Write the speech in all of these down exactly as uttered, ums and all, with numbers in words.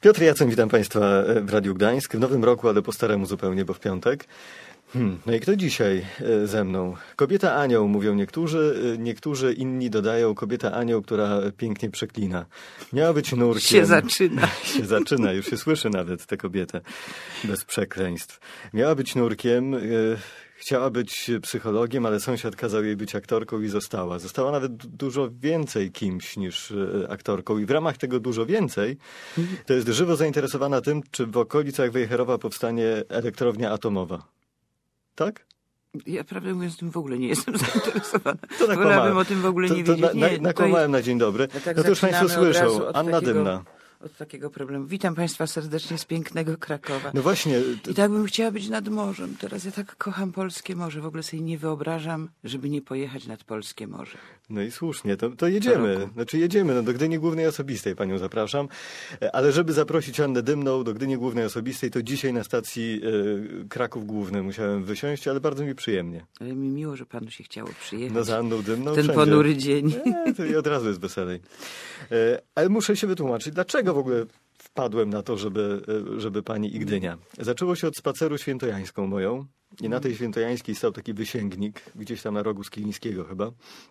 Piotr Jacek, witam Państwa w Radiu Gdańsk. W nowym roku, ale po staremu zupełnie, bo w piątek. Hmm. No i kto dzisiaj ze mną? Kobieta anioł, mówią niektórzy, niektórzy inni dodają kobieta anioł, która pięknie przeklina. Miała być nurkiem. Się zaczyna. się zaczyna, już się słyszy nawet tę kobietę bez przekleństw. Miała być nurkiem, chciała być psychologiem, ale sąsiad kazał jej być aktorką i została. Została nawet dużo więcej kimś niż aktorką i w ramach tego dużo więcej to jest żywo zainteresowana tym, czy w okolicach Wejherowa powstanie elektrownia atomowa. Tak? Ja prawdę mówiąc tym w ogóle nie jestem zainteresowana. To Wolałabym o tym w ogóle to, nie to wiedzieć. Na, nie, nakłamałem na dzień dobry. No, tak no to już Państwo słyszą. Anna takiego, Dymna. Od takiego problemu. Witam Państwa serdecznie z pięknego Krakowa. No właśnie. To... I tak bym chciała być nad morzem. Teraz ja tak kocham polskie morze. W ogóle sobie nie wyobrażam, żeby nie pojechać nad polskie morze. No i słusznie, to, to jedziemy. Znaczy jedziemy, no do Gdyni Głównej Osobistej Panią zapraszam. Ale żeby zaprosić Annę Dymną do Gdyni Głównej Osobistej, to dzisiaj na stacji y, Kraków Główny musiałem wysiąść, ale bardzo mi przyjemnie. Ale mi miło, że Panu się chciało przyjechać. No za Anną Dymną Ten wszędzie. ponury dzień. Nie, to i od razu jest weselej. Y, ale muszę się wytłumaczyć, dlaczego w ogóle wpadłem na to, żeby, żeby pani i Gdynia. Zaczęło się od spaceru świętojańską moją i na tej świętojańskiej stał taki wysięgnik, gdzieś tam na rogu Skilińskiego chyba.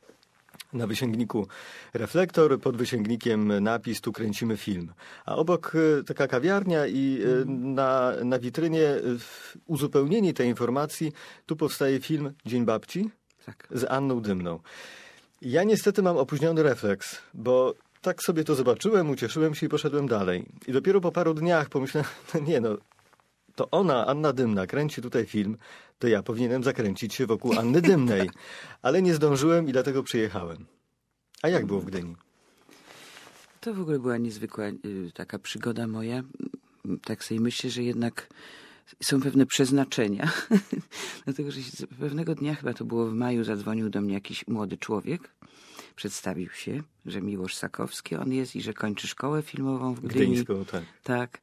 Na wysięgniku reflektor, pod wysięgnikiem napis "Tu kręcimy film". A obok taka kawiarnia i na, na witrynie uzupełnienie tej informacji, tu powstaje film Dzień Babci Tak. z Anną Dymną. Ja niestety mam opóźniony refleks, bo tak sobie to zobaczyłem, ucieszyłem się i poszedłem dalej. I dopiero po paru dniach pomyślałem, no nie no, to ona, Anna Dymna, kręci tutaj film, to ja powinienem zakręcić się wokół Anny Dymnej. Ale nie zdążyłem i dlatego przyjechałem. A jak było w Gdyni? To w ogóle była niezwykła y, taka przygoda moja. Tak sobie myślę, że jednak są pewne przeznaczenia. Dlatego, że pewnego dnia, chyba to było w maju, zadzwonił do mnie jakiś młody człowiek. Przedstawił się, że Miłosz Sakowski on jest i że kończy szkołę filmową w Gdyni. Gdyńską, tak. Tak.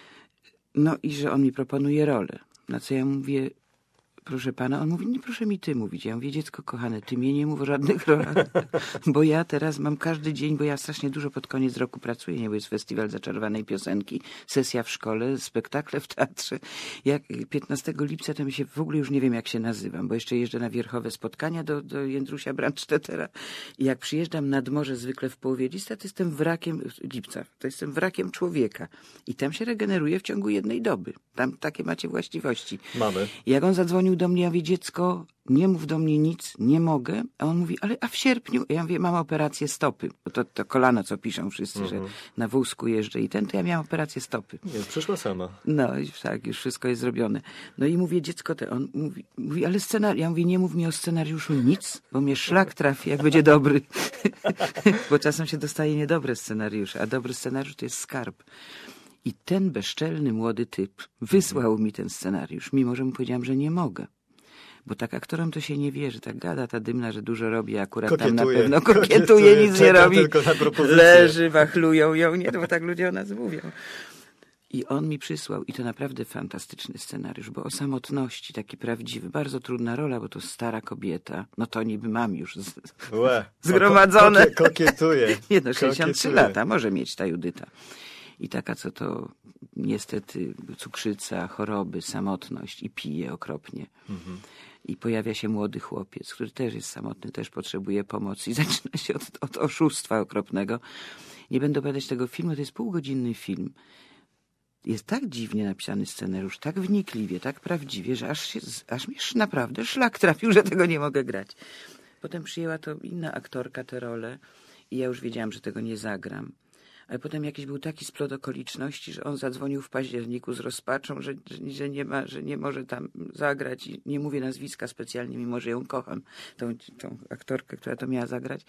No i że on mi proponuje rolę. Na co ja mówię, proszę pana, on mówi, nie proszę mi ty mówić. Ja mówię, dziecko kochane, ty mnie nie mów o żadnych rolach, bo ja teraz mam każdy dzień, bo ja strasznie dużo pod koniec roku pracuję, nie, bo jest festiwal zaczarowanej piosenki, sesja w szkole, spektakle w teatrze. Jak piętnastego lipca to mi się w ogóle już nie wiem, jak się nazywam, bo jeszcze jeżdżę na wierchowe spotkania do, do Jędrusia Brandstättera i jak przyjeżdżam nad morze zwykle w połowie lipca, to jestem wrakiem, lipca, to jestem wrakiem człowieka i tam się regeneruje w ciągu jednej doby. Tam takie macie właściwości. Mamy. I jak on zadzwonił do mnie, ja mówię, dziecko, nie mów do mnie nic, nie mogę. A on mówi, ale a w sierpniu? Ja mówię, mam operację stopy. Bo to, to kolano, co piszą wszyscy, mhm. że na wózku jeżdżę i ten, to ja miałam operację stopy. Nie, przyszła sama. No i tak, już wszystko jest zrobione. No i mówię, dziecko, te, on mówi, mówi, ale scenariusz, ja mówię, nie mów mi o scenariuszu nic, bo mnie szlak trafi, jak będzie dobry. Bo czasem się dostaje niedobre scenariusze, a dobry scenariusz to jest skarb. I ten bezczelny młody typ wysłał mi ten scenariusz, mimo że mu powiedziałam, że nie mogę. Bo tak aktorom to się nie wierzy. Tak gada ta Dymna, że dużo robi, a akurat kokietuje, tam na pewno kokietuje, kokietuje nic nie robi. Leży, wachlują ją. Nie, bo tak ludzie o nas mówią. I on mi przysłał, i to naprawdę fantastyczny scenariusz, bo o samotności, taki prawdziwy, bardzo trudna rola, bo to stara kobieta. No to niby mam już z, Łe, zgromadzone. Kokie, kokietuje. Nie no, sześćdziesiąt trzy lata może mieć ta Judyta. I taka, co to niestety cukrzyca, choroby, samotność i pije okropnie. Mhm. I pojawia się młody chłopiec, który też jest samotny, też potrzebuje pomocy i zaczyna się od, od oszustwa okropnego. Nie będę opowiadać tego filmu, to jest półgodzinny film. Jest tak dziwnie napisany scenariusz, tak wnikliwie, tak prawdziwie, że aż, się, aż mnie naprawdę szlak trafił, że tego nie mogę grać. Potem przyjęła to inna aktorka tę rolę i ja już wiedziałam, że tego nie zagram. Ale potem jakiś był taki splot okoliczności, że on zadzwonił w październiku z rozpaczą, że, że, że, nie ma, że nie może tam zagrać. I nie mówię nazwiska specjalnie, mimo że ją kocham, tą, tą aktorkę, która to miała zagrać.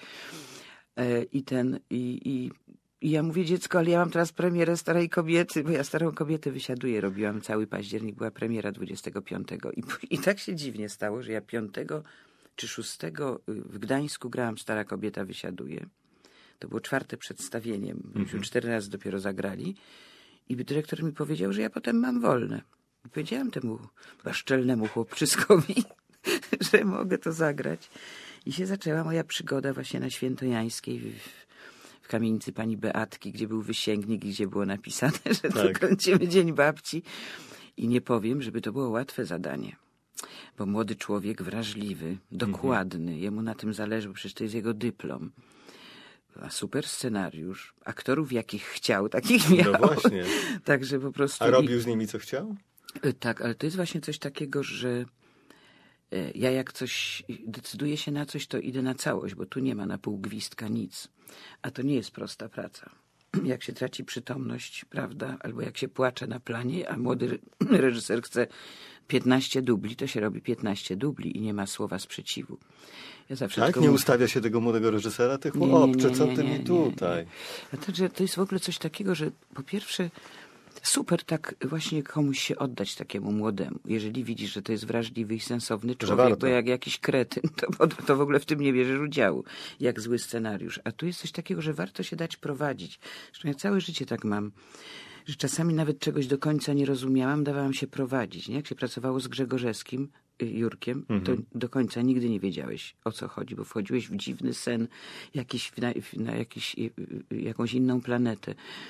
E, I ten, i, i, i ja mówię, dziecko, ale ja mam teraz premierę Starej Kobiety, bo ja Starą Kobietę wysiaduję, robiłam cały październik, była premiera dwudziestego piątego. I, i tak się dziwnie stało, że ja piątego czy szóstego w Gdańsku grałam Stara Kobieta wysiaduje. To było czwarte przedstawienie. Myśmy mm-hmm. cztery razy dopiero zagrali. I dyrektor mi powiedział, że ja potem mam wolne. I powiedziałam temu bezczelnemu chłopczyskowi, że mogę to zagrać. I się zaczęła moja przygoda właśnie na Świętojańskiej w, w kamienicy pani Beatki, gdzie był wysięgnik i gdzie było napisane, że Tak. to kręcimy Dzień Babci. I nie powiem, żeby to było łatwe zadanie. Bo młody człowiek wrażliwy, dokładny, mhm. jemu na tym zależy, bo przecież to jest jego dyplom. A super scenariusz, aktorów jakich chciał, takich miał. No właśnie. Także po prostu... A robił z nimi co chciał? Tak, ale to jest właśnie coś takiego, że ja jak coś decyduję się na coś, to idę na całość, bo tu nie ma na pół gwizdka nic. A to nie jest prosta praca. Jak się traci przytomność, prawda, albo jak się płacze na planie, a młody reżyser chce piętnaście dubli, to się robi piętnaście dubli i nie ma słowa sprzeciwu. Ja zawsze tak? tylko Nie mówię... ustawia się tego młodego reżysera? Ty Nie, nie, chłopcze, nie, co nie, ty nie, mi nie, tutaj? Nie. A to, że to jest w ogóle coś takiego, że po pierwsze super tak właśnie komuś się oddać takiemu młodemu. Jeżeli widzisz, że to jest wrażliwy i sensowny człowiek, bo jak jakiś kretyn, to, to w ogóle w tym nie bierzesz udziału. Jak zły scenariusz. A tu jest coś takiego, że warto się dać prowadzić. Zresztą ja całe życie tak mam, że czasami nawet czegoś do końca nie rozumiałam, dawałam się prowadzić. Nie? Jak się pracowało z Grzegorzewskim, Jurkiem, mhm. to do końca nigdy nie wiedziałeś, o co chodzi, bo wchodziłeś w dziwny sen, jakiś, na, na jakiś, jakąś inną planetę.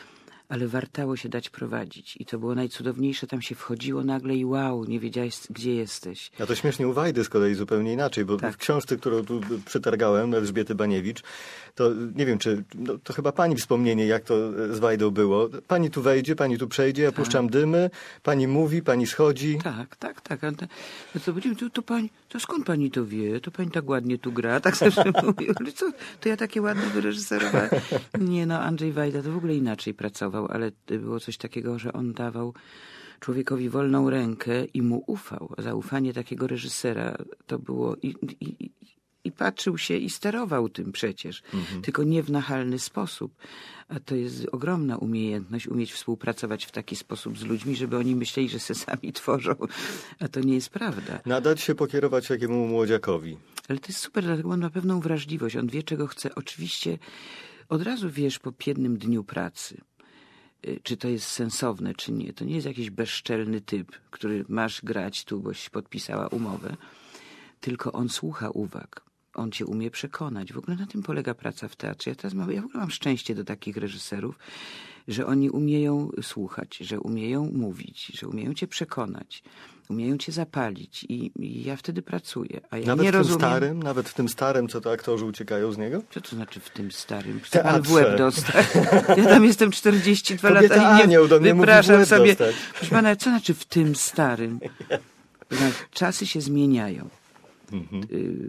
Ale wartało się dać prowadzić. I to było najcudowniejsze. Tam się wchodziło nagle i wow, nie wiedziałeś, gdzie jesteś. A to śmiesznie u Wajdy z kolei zupełnie inaczej, bo tak. w książce, którą tu przetargałem, Elżbiety Baniewicz, to nie wiem, czy no, to chyba pani wspomnienie, jak to z Wajdą było. Pani tu wejdzie, pani tu przejdzie, ja tak. puszczam dymy, pani mówi, pani schodzi. Tak, tak, tak. A to, to, to, to, pani, to skąd pani to wie? To pani tak ładnie tu gra. Tak zawsze mówię. Ale co? To ja takie ładne wyreżyserowałem. Nie no, Andrzej Wajda to w ogóle inaczej pracował. Ale było coś takiego, że on dawał człowiekowi wolną rękę i mu ufał. Zaufanie takiego reżysera to było i, i, i patrzył się i sterował tym przecież, mhm. tylko nie w nachalny sposób. A to jest ogromna umiejętność, umieć współpracować w taki sposób z ludźmi, żeby oni myśleli, że se sami tworzą, a to nie jest prawda. Nadać się pokierować jakiemu młodziakowi. Ale to jest super, dlatego on ma pewną wrażliwość. On wie, czego chce. Oczywiście od razu wiesz po jednym dniu pracy, czy to jest sensowne, czy nie. To nie jest jakiś bezczelny typ, który masz grać tu, boś podpisała umowę, tylko on słucha uwag. On cię umie przekonać. W ogóle na tym polega praca w teatrze. Ja teraz mam, ja w ogóle mam szczęście do takich reżyserów, że oni umieją słuchać, że umieją mówić, że umieją cię przekonać, umieją cię zapalić i, i ja wtedy pracuję. A ja nawet nie w tym rozumiem... starym, nawet w tym starym, co to aktorzy uciekają z niego? Co to znaczy w tym starym? Chcę pan w łeb dostać. Ja tam jestem czterdzieści dwa Kobieta lata i nie anioł do mnie wypraszam mówi w łeb sobie. dostać. Proszę pana, co znaczy w tym starym? Czasy się zmieniają. Mhm.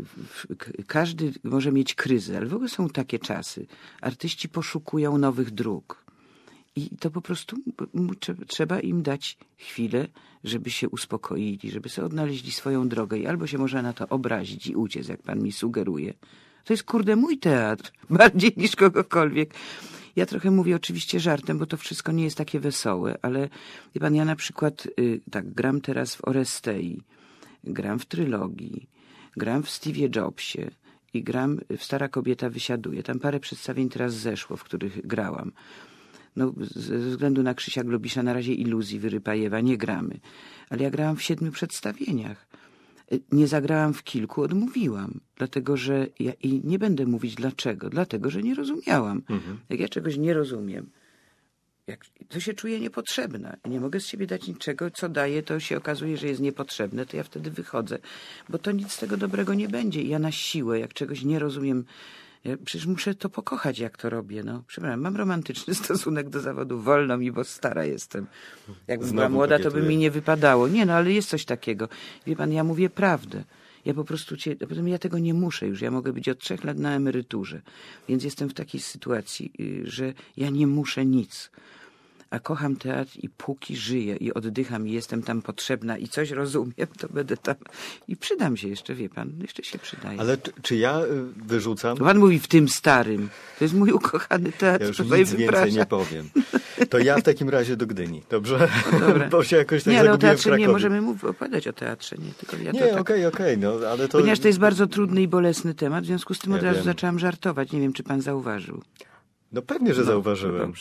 Każdy może mieć kryzys, ale w ogóle są takie czasy. Artyści poszukują nowych dróg. I to po prostu trzeba im dać chwilę, żeby się uspokoili, żeby sobie odnaleźli swoją drogę. I albo się można na to obrazić i uciec, jak pan mi sugeruje. To jest, kurde, mój teatr. Bardziej niż kogokolwiek. Ja trochę mówię oczywiście żartem, bo to wszystko nie jest takie wesołe, ale wie pan, ja na przykład y, tak gram teraz w Orestei, gram w Trylogii, gram w Steve'ie Jobsie i gram w Stara kobieta wysiaduje. Tam parę przedstawień teraz zeszło, w których grałam. No, ze względu na Krzysia Globisza na razie Iluzji Wyrypajewa nie gramy. Ale ja grałam w siedmiu przedstawieniach. Nie zagrałam w kilku, odmówiłam. Dlatego, że ja i nie będę mówić dlaczego. Dlatego, że nie rozumiałam. Mhm. Jak ja czegoś nie rozumiem, jak, to się czuję niepotrzebna. Nie mogę z siebie dać niczego, co daję, to się okazuje, że jest niepotrzebne, to ja wtedy wychodzę. Bo to nic z tego dobrego nie będzie. I ja na siłę, jak czegoś nie rozumiem, ja przecież muszę to pokochać, jak to robię. No, przepraszam, mam romantyczny stosunek do zawodu. Wolno mi, bo stara jestem. Jakbym była młoda, to by mi nie wypadało. Nie, no, ale jest coś takiego. Wie pan, ja mówię prawdę. Ja po prostu cię, ja tego nie muszę już. Ja mogę być od trzech lat na emeryturze. Więc jestem w takiej sytuacji, że ja nie muszę nic. A kocham teatr i póki żyję i oddycham i jestem tam potrzebna i coś rozumiem, to będę tam i przydam się jeszcze, wie pan, jeszcze się przydaje. Ale czy, czy ja wyrzucam? Pan mówi w tym starym. To jest mój ukochany teatr. Ja już nic więcej nie powiem. To ja w takim razie do Gdyni, dobrze? No dobra. Bo się jakoś tak nie, ale o zagubiłem teatrze nie, możemy mówić, opowiadać o teatrze. Nie, tylko ja nie, okej, okej, tak... okay, okay, no, ale to... Ponieważ to jest bardzo trudny i bolesny temat, w związku z tym ja od razu wiem. zaczęłam żartować. Nie wiem, czy pan zauważył. No pewnie, że no, zauważyłem. Dobrze.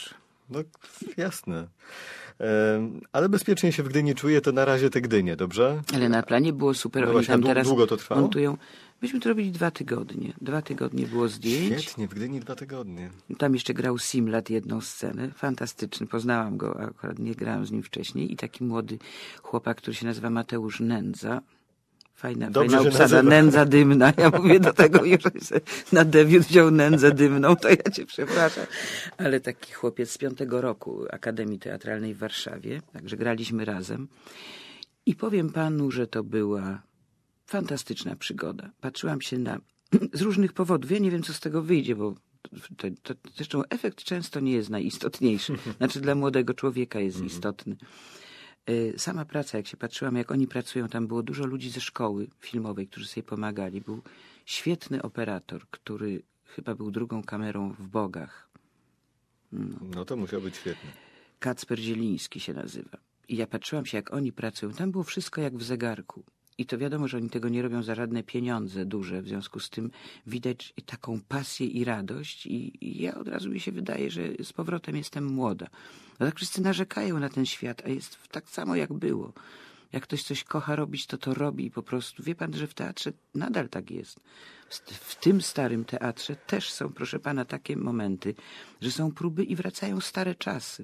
No jasne. E, ale bezpiecznie się w Gdyni czuję, to na razie te Gdynie, dobrze? Ale na planie było super. No Oni właśnie, tam dłu- teraz długo to trwało? montują. Myśmy to robili dwa tygodnie. Dwa tygodnie było zdjęć. Świetnie, w Gdyni dwa tygodnie. Tam jeszcze grał Simlat jedną scenę. Fantastyczny. Poznałam go, akurat nie grałam z nim wcześniej. I taki młody chłopak, który się nazywa Mateusz Nędza. Fajna, Dobrze fajna się obsada. nazywa. Nędza dymna. Ja mówię do tego, jeżeli se na debiut wziął nędzę dymną, to ja cię przepraszam. Ale taki chłopiec z piątego roku Akademii Teatralnej w Warszawie. Także graliśmy razem. I powiem panu, że to była fantastyczna przygoda. Patrzyłam się na... z różnych powodów. Ja nie wiem, co z tego wyjdzie, bo to, to, zresztą efekt często nie jest najistotniejszy. Znaczy dla młodego człowieka jest istotny. Sama praca, jak się patrzyłam, jak oni pracują, tam było dużo ludzi ze szkoły filmowej, którzy sobie pomagali. Był świetny operator, który chyba był drugą kamerą w Bogach. No, no to musiał być świetny. Kacper Zieliński się nazywa. I ja patrzyłam się, jak oni pracują. Tam było wszystko jak w zegarku. I to wiadomo, że oni tego nie robią za żadne pieniądze duże. W związku z tym widać taką pasję i radość. I, i ja od razu mi się wydaje, że z powrotem jestem młoda. No tak wszyscy narzekają na ten świat, a jest tak samo jak było. Jak ktoś coś kocha robić, to to robi i po prostu. Wie pan, że w teatrze nadal tak jest. W tym starym teatrze też są, proszę pana, takie momenty, że są próby i wracają stare czasy.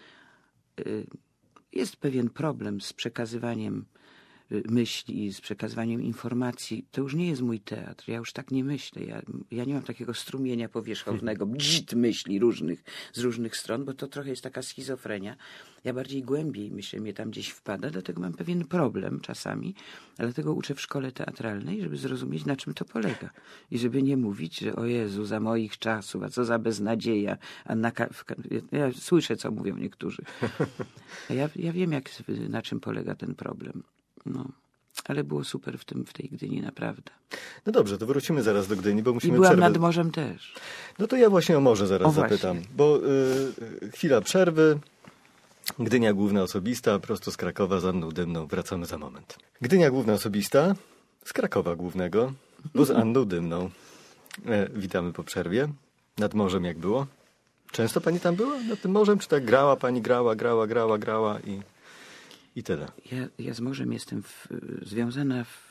Jest pewien problem z przekazywaniem myśli, z przekazywaniem informacji. To już nie jest mój teatr. Ja już tak nie myślę. Ja, ja nie mam takiego strumienia powierzchownego, bzit myśli różnych, z różnych stron, bo to trochę jest taka schizofrenia. Ja bardziej głębiej myślę, mnie tam gdzieś wpada, dlatego mam pewien problem czasami, dlatego uczę w szkole teatralnej, żeby zrozumieć, na czym to polega. I żeby nie mówić, że o Jezu, za moich czasów, a co za beznadzieja. A na ka- w, ja słyszę, co mówią niektórzy. A ja, ja wiem, jak, na czym polega ten problem. No, ale było super w tym, w tej Gdyni, naprawdę. No dobrze, to wrócimy zaraz do Gdyni, bo musimy I byłam przerwę. nad morzem też. No to ja właśnie o morze zaraz O, zapytam, właśnie. bo y, chwila przerwy. Gdynia Główna Osobista, prosto z Krakowa, z Anną Dymną. Wracamy za moment. Gdynia Główna Osobista, z Krakowa Głównego, bo z Anną Dymną. E, witamy po przerwie. Nad morzem jak było? Często pani tam była? Nad tym morzem? Czy tak grała pani, grała, grała, grała, grała i... I tyle. Ja, ja z morzem jestem w, związana w,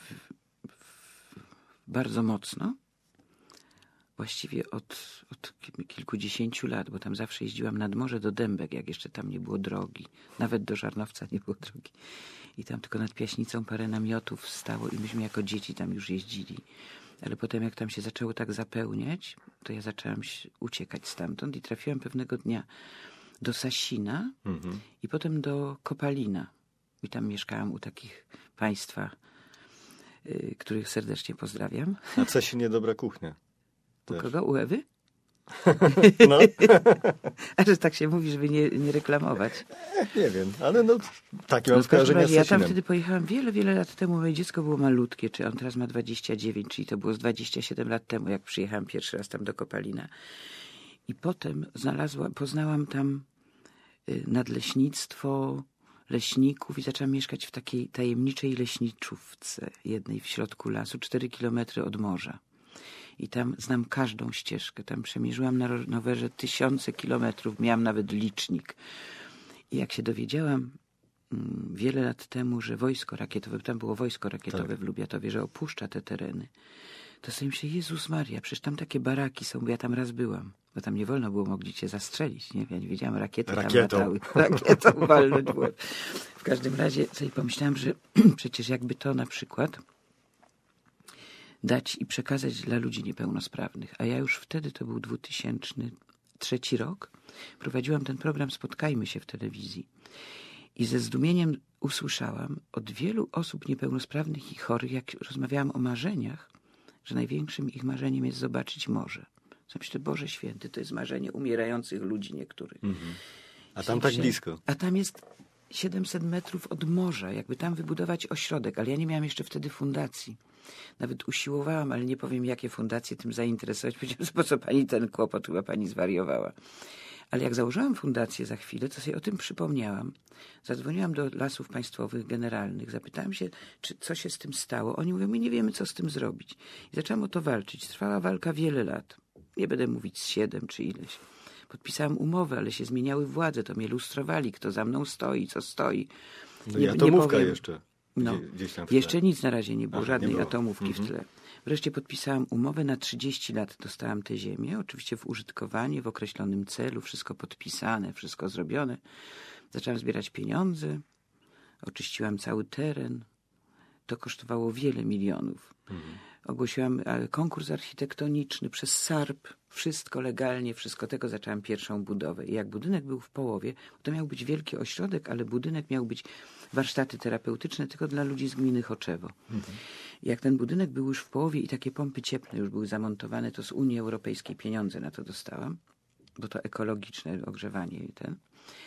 w, bardzo mocno. Właściwie od, od kilkudziesięciu lat, bo tam zawsze jeździłam nad morze do Dębek, jak jeszcze tam nie było drogi. Nawet do Żarnowca nie było drogi. I tam tylko nad Piaśnicą parę namiotów stało i myśmy jako dzieci tam już jeździli. Ale potem jak tam się zaczęło tak zapełniać, to ja zaczęłam uciekać stamtąd i trafiłam pewnego dnia do Sasina mhm. i potem do Kopalina. I tam mieszkałam u takich państwa, y, których serdecznie pozdrawiam. A w Sasinie dobra kuchnia. U kogo? U Ewy? No. A że tak się mówi, żeby nie, nie reklamować. Nie wiem, ale no takie mam no, skojarzenia z Ja Sasinem. tam wtedy pojechałam wiele, wiele lat temu. Moje dziecko było malutkie, czy on teraz ma dwadzieścia dziewięć, czyli to było z dwadzieścia siedem lat temu, jak przyjechałam pierwszy raz tam do Kopalina. I potem znalazłam, poznałam tam y, nadleśnictwo leśników i zaczęłam mieszkać w takiej tajemniczej leśniczówce jednej w środku lasu, cztery kilometry od morza. I tam znam każdą ścieżkę. Tam przemierzyłam na rowerze tysiące kilometrów, miałam nawet licznik. I jak się dowiedziałam mm, wiele lat temu, że wojsko rakietowe, tam było wojsko rakietowe tak. w Lubiatowie, że opuszcza te tereny, to sobie myślę, Jezus Maria, przecież tam takie baraki są, bo ja tam raz byłam. Bo tam nie wolno było, mogli cię zastrzelić, nie? Ja nie wiedziałam, rakiety Rakietą. tam latały. Rakietą walnąć w łeb. W każdym razie sobie pomyślałam, że przecież jakby to na przykład dać i przekazać dla ludzi niepełnosprawnych. A ja już wtedy, to był dwa tysiące trzeci rok, prowadziłam ten program Spotkajmy się w telewizji. I ze zdumieniem usłyszałam od wielu osób niepełnosprawnych i chorych, jak rozmawiałam o marzeniach, że największym ich marzeniem jest zobaczyć morze. Myślę, Boże Święty, to jest marzenie umierających ludzi niektórych. Mhm. A tam tak blisko. A tam jest siedemset metrów od morza, jakby tam wybudować ośrodek, ale ja nie miałam jeszcze wtedy fundacji. Nawet usiłowałam, ale nie powiem, jakie fundacje tym zainteresować. Powiedziałam, po co pani ten kłopot, chyba pani zwariowała. Ale jak założyłam fundację za chwilę, to sobie o tym przypomniałam. Zadzwoniłam do Lasów Państwowych Generalnych, zapytałam się, czy co się z tym stało. Oni mówią, my nie wiemy, co z tym zrobić. I zaczęłam o to walczyć. Trwała walka wiele lat. Nie będę mówić z siedem czy ileś. Podpisałam umowę, ale się zmieniały władze, to mnie lustrowali, kto za mną stoi, co stoi. No i atomówka jeszcze. No, gdzieś tam w tle. Jeszcze nic na razie nie było, Aha, żadnej nie było. atomówki Mhm. w tle. Wreszcie podpisałam umowę na trzydzieści lat, dostałam tę ziemię, oczywiście w użytkowanie, w określonym celu, wszystko podpisane, wszystko zrobione. Zaczęłam zbierać pieniądze, oczyściłam cały teren. To kosztowało wiele milionów. Mhm. Ogłosiłam konkurs architektoniczny przez S A R P, wszystko legalnie, wszystko tego, zaczęłam pierwszą budowę. I jak budynek był w połowie, to miał być wielki ośrodek, ale budynek miał być warsztaty terapeutyczne tylko dla ludzi z gminy Choczewo. Mhm. Jak ten budynek był już w połowie i takie pompy cieplne już były zamontowane, to z Unii Europejskiej pieniądze na to dostałam, bo to ekologiczne ogrzewanie i ten,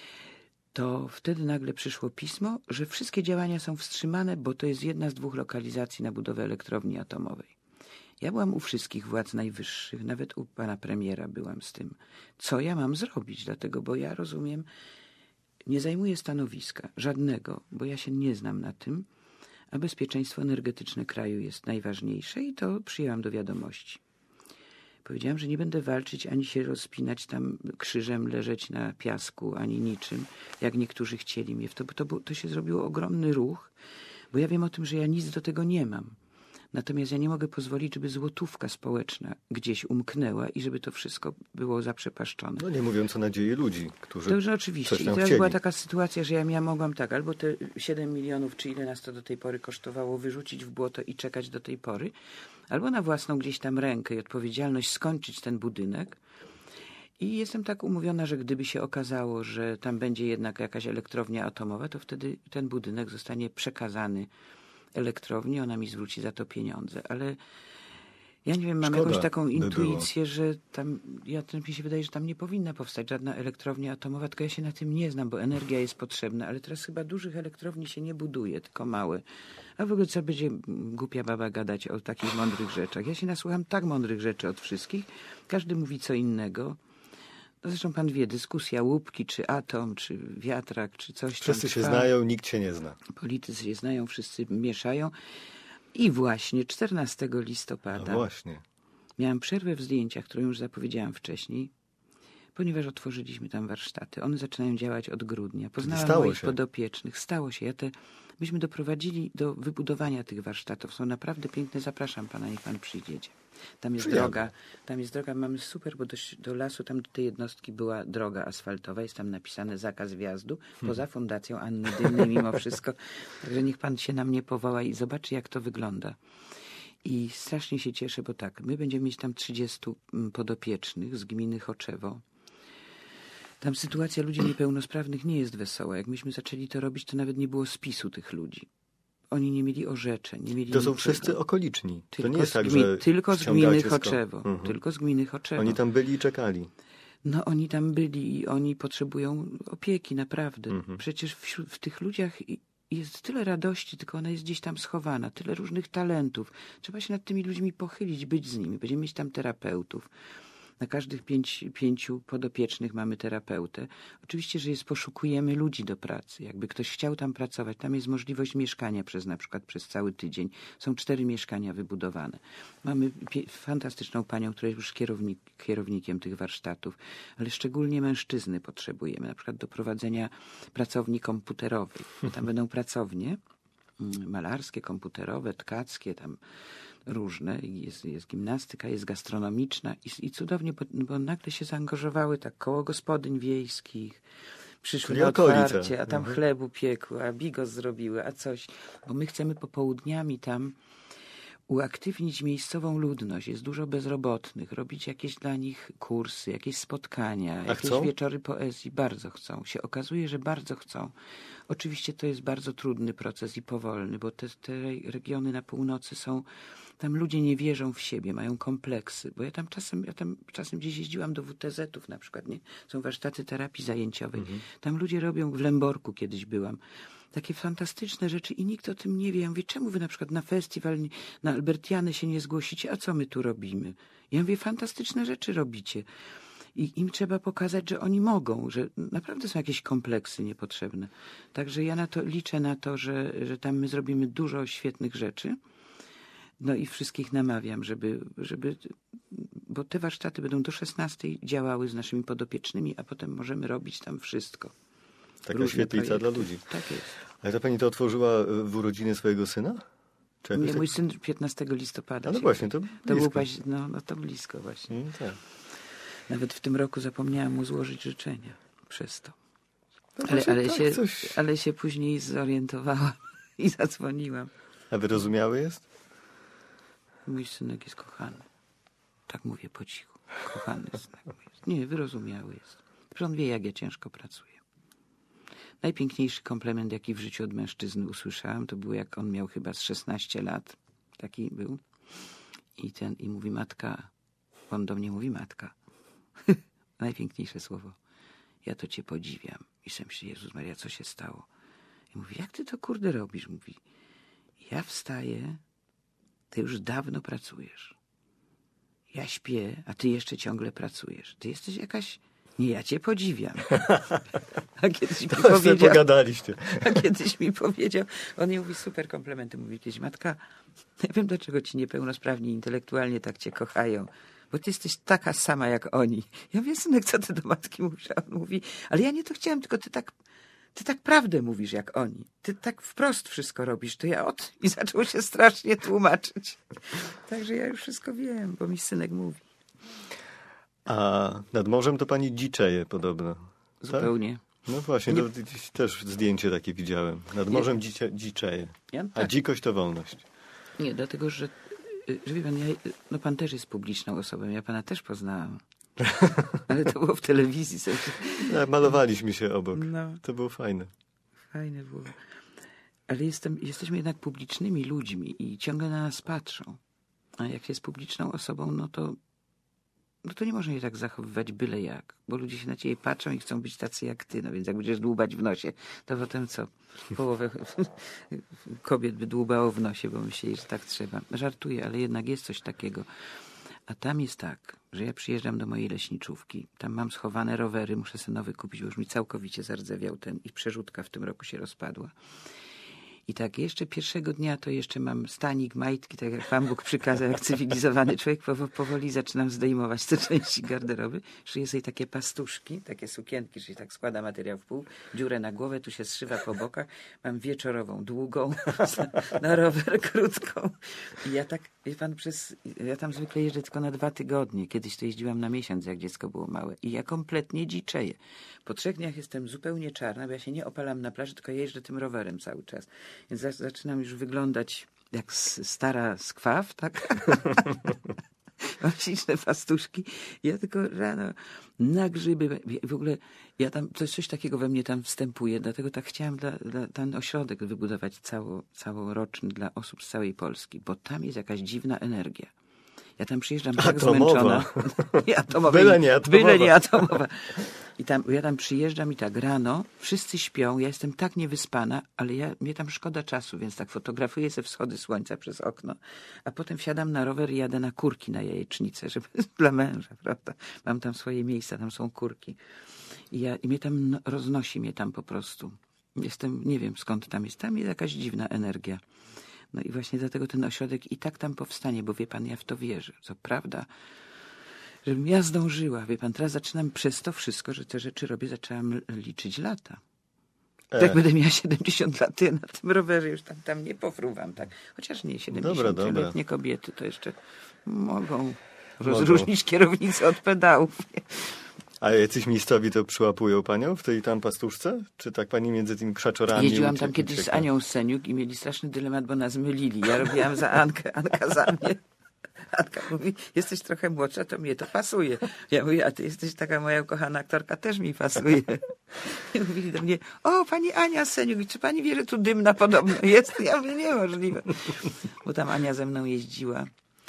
to wtedy nagle przyszło pismo, że wszystkie działania są wstrzymane, bo to jest jedna z dwóch lokalizacji na budowę elektrowni atomowej. Ja byłam u wszystkich władz najwyższych, nawet u pana premiera byłam z tym. Co ja mam zrobić? Dlatego, bo ja rozumiem, nie zajmuję stanowiska, żadnego, bo ja się nie znam na tym, a bezpieczeństwo energetyczne kraju jest najważniejsze i to przyjęłam do wiadomości. Powiedziałam, że nie będę walczyć, ani się rozpinać tam krzyżem, leżeć na piasku, ani niczym, jak niektórzy chcieli mnie. To, to, to się zrobiło ogromny ruch, bo ja wiem o tym, że ja nic do tego nie mam. Natomiast ja nie mogę pozwolić, żeby złotówka społeczna gdzieś umknęła i żeby to wszystko było zaprzepaszczone. No nie mówiąc o nadziei ludzi, którzy To już oczywiście. coś I tam teraz chcieli. była taka sytuacja, że ja, ja mogłam tak, albo te siedem milionów, czy ile nas to do tej pory kosztowało, wyrzucić w błoto i czekać do tej pory, albo na własną gdzieś tam rękę i odpowiedzialność skończyć ten budynek. I jestem tak umówiona, że gdyby się okazało, że tam będzie jednak jakaś elektrownia atomowa, to wtedy ten budynek zostanie przekazany elektrowni, ona mi zwróci za to pieniądze. Ale ja nie wiem, mam Szkoda jakąś taką by intuicję, że tam, ja, mi się wydaje, że tam nie powinna powstać żadna elektrownia atomowa, tylko ja się na tym nie znam, bo energia jest potrzebna, ale teraz chyba dużych elektrowni się nie buduje, tylko małe. A w ogóle co będzie głupia baba gadać o takich mądrych rzeczach? Ja się nasłucham tak mądrych rzeczy od wszystkich, każdy mówi co innego. No zresztą pan wie, dyskusja łupki, czy atom, czy wiatrak, czy coś tam Wszyscy się trwa. znają, nikt się nie zna. Politycy się znają, wszyscy mieszają. I właśnie czternastego listopada A właśnie. miałam przerwę w zdjęciach, którą już zapowiedziałam wcześniej, ponieważ otworzyliśmy tam warsztaty. One zaczynają działać od grudnia. Poznałam Stało moich się. podopiecznych. Stało się. Ja te, myśmy doprowadzili do wybudowania tych warsztatów. Są naprawdę piękne. Zapraszam pana, niech pan przyjdziecie. Tam jest Przyjadę. droga. Tam jest droga. Mamy super, bo do, do lasu, tam do tej jednostki była droga asfaltowa. Jest tam napisane zakaz wjazdu. Poza fundacją Anny Dymnej mimo wszystko. Także niech pan się na mnie powoła i zobaczy, jak to wygląda. I strasznie się cieszę, bo tak, my będziemy mieć tam trzydziestu podopiecznych z gminy Choczewo. Tam sytuacja ludzi niepełnosprawnych nie jest wesoła. Jak myśmy zaczęli to robić, to nawet nie było spisu tych ludzi. Oni nie mieli orzeczeń, nie mieli To są niczego. wszyscy okoliczni. Tylko to nie jest z tak, gmin, że Tylko z ściągacie gminy skąd. Choczewo. Mhm. Tylko z gminy Choczewo. Oni tam byli i czekali. No oni tam byli i oni potrzebują opieki, naprawdę. Mhm. Przecież wśród, w tych ludziach i- jest tyle radości, tylko ona jest gdzieś tam schowana, tyle różnych talentów. Trzeba się nad tymi ludźmi pochylić, być z nimi. Będziemy mieć tam terapeutów. Na każdych pięć, pięciu podopiecznych mamy terapeutę. Oczywiście, że jest, poszukujemy ludzi do pracy. Jakby ktoś chciał tam pracować, tam jest możliwość mieszkania przez na przykład przez cały tydzień. Są cztery mieszkania wybudowane. Mamy pie- fantastyczną panią, która jest już kierownik, kierownikiem tych warsztatów, ale szczególnie mężczyzny potrzebujemy, na przykład do prowadzenia pracowni komputerowej. Tam będą pracownie mm, malarskie, komputerowe, tkackie, tam różne. Jest, jest gimnastyka, jest gastronomiczna i, i cudownie, bo, bo nagle się zaangażowały tak koło gospodyń wiejskich. Przyszły Czyli na okolice. otwarcie, a tam Mhm. chlebu piekły, a bigos zrobiły, a coś. Bo my chcemy popołudniami tam uaktywnić miejscową ludność. Jest dużo bezrobotnych, robić jakieś dla nich kursy, jakieś spotkania, jakieś chcą? wieczory poezji. Bardzo chcą. Się okazuje, że bardzo chcą. Oczywiście to jest bardzo trudny proces i powolny, bo te, te regiony na północy są, tam ludzie nie wierzą w siebie, mają kompleksy. Bo ja tam czasem, ja tam czasem gdzieś jeździłam do W T Z-ów na przykład, nie? Są warsztaty terapii zajęciowej. Mhm. Tam ludzie robią, w Lęborku kiedyś byłam, takie fantastyczne rzeczy i nikt o tym nie wie. Ja mówię, czemu wy na przykład na festiwal, na Albertianę się nie zgłosicie, a co my tu robimy? Ja mówię, fantastyczne rzeczy robicie. I im trzeba pokazać, że oni mogą, że naprawdę są jakieś kompleksy niepotrzebne. Także ja na to liczę na to, że, że tam my zrobimy dużo świetnych rzeczy. No i wszystkich namawiam, żeby, żeby bo te warsztaty będą do szesnastej działały z naszymi podopiecznymi, a potem możemy robić tam wszystko. Taka Różne świetlica projekty. dla ludzi. Tak jest. Ale to pani to otworzyła w urodziny swojego syna? Czy jakoś Nie, tak- mój syn piętnastego listopada. A no się- właśnie, to To blisko. był paź... no, no to blisko właśnie. Mm, tak. Nawet w tym roku zapomniałam mu złożyć życzenia przez to. No Ale, właśnie ale, tak się, coś... ale się później zorientowałam i zadzwoniłam. A wyrozumiały jest? Mój synek jest kochany. Tak mówię po cichu. Kochany synek mój jest. Nie, wyrozumiały jest. Przecież on wie, jak ja ciężko pracuję. Najpiękniejszy komplement, jaki w życiu od mężczyzny usłyszałam, to był, jak on miał chyba z szesnaście lat. Taki był. I ten, i mówi matka, on do mnie mówi matka. Najpiękniejsze słowo. Ja to cię podziwiam. I sam się, Jezus Maria, co się stało? I mówi, jak ty to kurde robisz? Mówi, ja wstaję, ty już dawno pracujesz. Ja śpię, a ty jeszcze ciągle pracujesz. Ty jesteś jakaś... Nie, ja cię podziwiam. A kiedyś mi To sobie powiedział... pogadaliście. A kiedyś mi powiedział, on nie mówi super komplementy, mówi kiedyś, matka, nie wiem dlaczego ci niepełnosprawni intelektualnie tak cię kochają, bo ty jesteś taka sama jak oni. Ja mówię, synek, co ty do matki mówisz? A on mówi, ale ja nie to chciałem, tylko ty tak, ty tak prawdę mówisz jak oni. Ty tak wprost wszystko robisz, to ja od... I zaczął się strasznie tłumaczyć. Także ja już wszystko wiem, bo mi synek mówi. A nad morzem to pani dziczeje podobno. Tak? Zupełnie. No właśnie, to gdzieś też zdjęcie takie widziałem. Nad morzem dzicie, dziczeje. Ja, A tak. dzikość to wolność. Nie, dlatego, że, że wie pan, ja, no pan też jest publiczną osobą, ja pana też poznałam. Ale to było w telewizji. Sobie. Ja, malowaliśmy się obok. No. To było fajne. Fajne było. Ale jestem, jesteśmy jednak publicznymi ludźmi i ciągle na nas patrzą. A jak jest publiczną osobą, no to, no to nie można się tak zachowywać byle jak. Bo ludzie się na ciebie patrzą i chcą być tacy jak ty. No więc jak będziesz dłubać w nosie, to potem co? Połowę kobiet by dłubało w nosie, bo myśleli, że tak trzeba. Żartuję, ale jednak jest coś takiego. A tam jest tak, że ja przyjeżdżam do mojej leśniczówki. Tam mam schowane rowery, muszę sobie nowy kupić, bo już mi całkowicie zardzewiał ten i przerzutka w tym roku się rozpadła. I tak jeszcze pierwszego dnia to jeszcze mam stanik, majtki, tak jak Pan Bóg przykazał, jak cywilizowany człowiek, powoli zaczynam zdejmować te części garderoby. Szyję sobie takie pastuszki, takie sukienki, że się tak składa materiał w pół, dziurę na głowę, tu się zszywa po bokach. Mam wieczorową, długą, na rower krótką. I ja tak, wie Pan, przez, ja tam zwykle jeżdżę tylko na dwa tygodnie. Kiedyś to jeździłam na miesiąc, jak dziecko było małe. I ja kompletnie dziczeję. Po trzech dniach jestem zupełnie czarna, bo ja się nie opalam na plaży, tylko jeżdżę tym rowerem cały czas. Więc zaczynam już wyglądać jak stara skwaw, tak? Mam śliczne pastuszki. Ja tylko rano na grzyby. W ogóle ja tam, coś, coś takiego we mnie tam wstępuje, dlatego tak chciałam dla, dla, ten ośrodek wybudować cało, całoroczny dla osób z całej Polski, bo tam jest jakaś dziwna energia. Ja tam przyjeżdżam tak Atomowa. zmęczona. Nie atomowa. Byle nie atomowa. Byle nie atomowa. I tam, ja tam przyjeżdżam i tak rano, wszyscy śpią, ja jestem tak niewyspana, ale ja, mnie tam szkoda czasu, więc tak fotografuję ze wschody słońca przez okno, a potem wsiadam na rower i jadę na kurki na jajecznicę, żeby dla męża, prawda? Mam tam swoje miejsca, tam są kurki. I, ja, i mnie tam roznosi, mnie tam po prostu. Jestem, nie wiem skąd tam jest, tam jest jakaś dziwna energia. No i właśnie dlatego ten ośrodek i tak tam powstanie, bo wie pan, ja w to wierzę. Co prawda, żebym ja zdążyła. Wie pan, teraz zaczynam przez to wszystko, że te rzeczy robię, zaczęłam liczyć lata. E. Jak będę miała siedemdziesiąt lat, to ja na tym rowerze już tam, tam nie pofruwam. Tak. Chociaż nie, siedemdziesięcioletnie kobiety to jeszcze mogą rozróżnić kierownicę od pedałów. A jacyś miejscowi to przyłapują panią w tej tam pastuszce? Czy tak pani między tymi krzaczorami? Jeździłam tam ucieka? kiedyś z Anią Seniuk i mieli straszny dylemat, bo nas mylili. Ja robiłam za Ankę, Anka za mnie. Anka mówi, jesteś trochę młodsza, to mnie to pasuje. Ja mówię, a ty jesteś taka moja ukochana aktorka, też mi pasuje. I mówili do mnie, o, pani Ania Seniuk, czy pani wie, że tu dymna podobno jest? Ja mówię, niemożliwe. Bo tam Ania ze mną jeździła.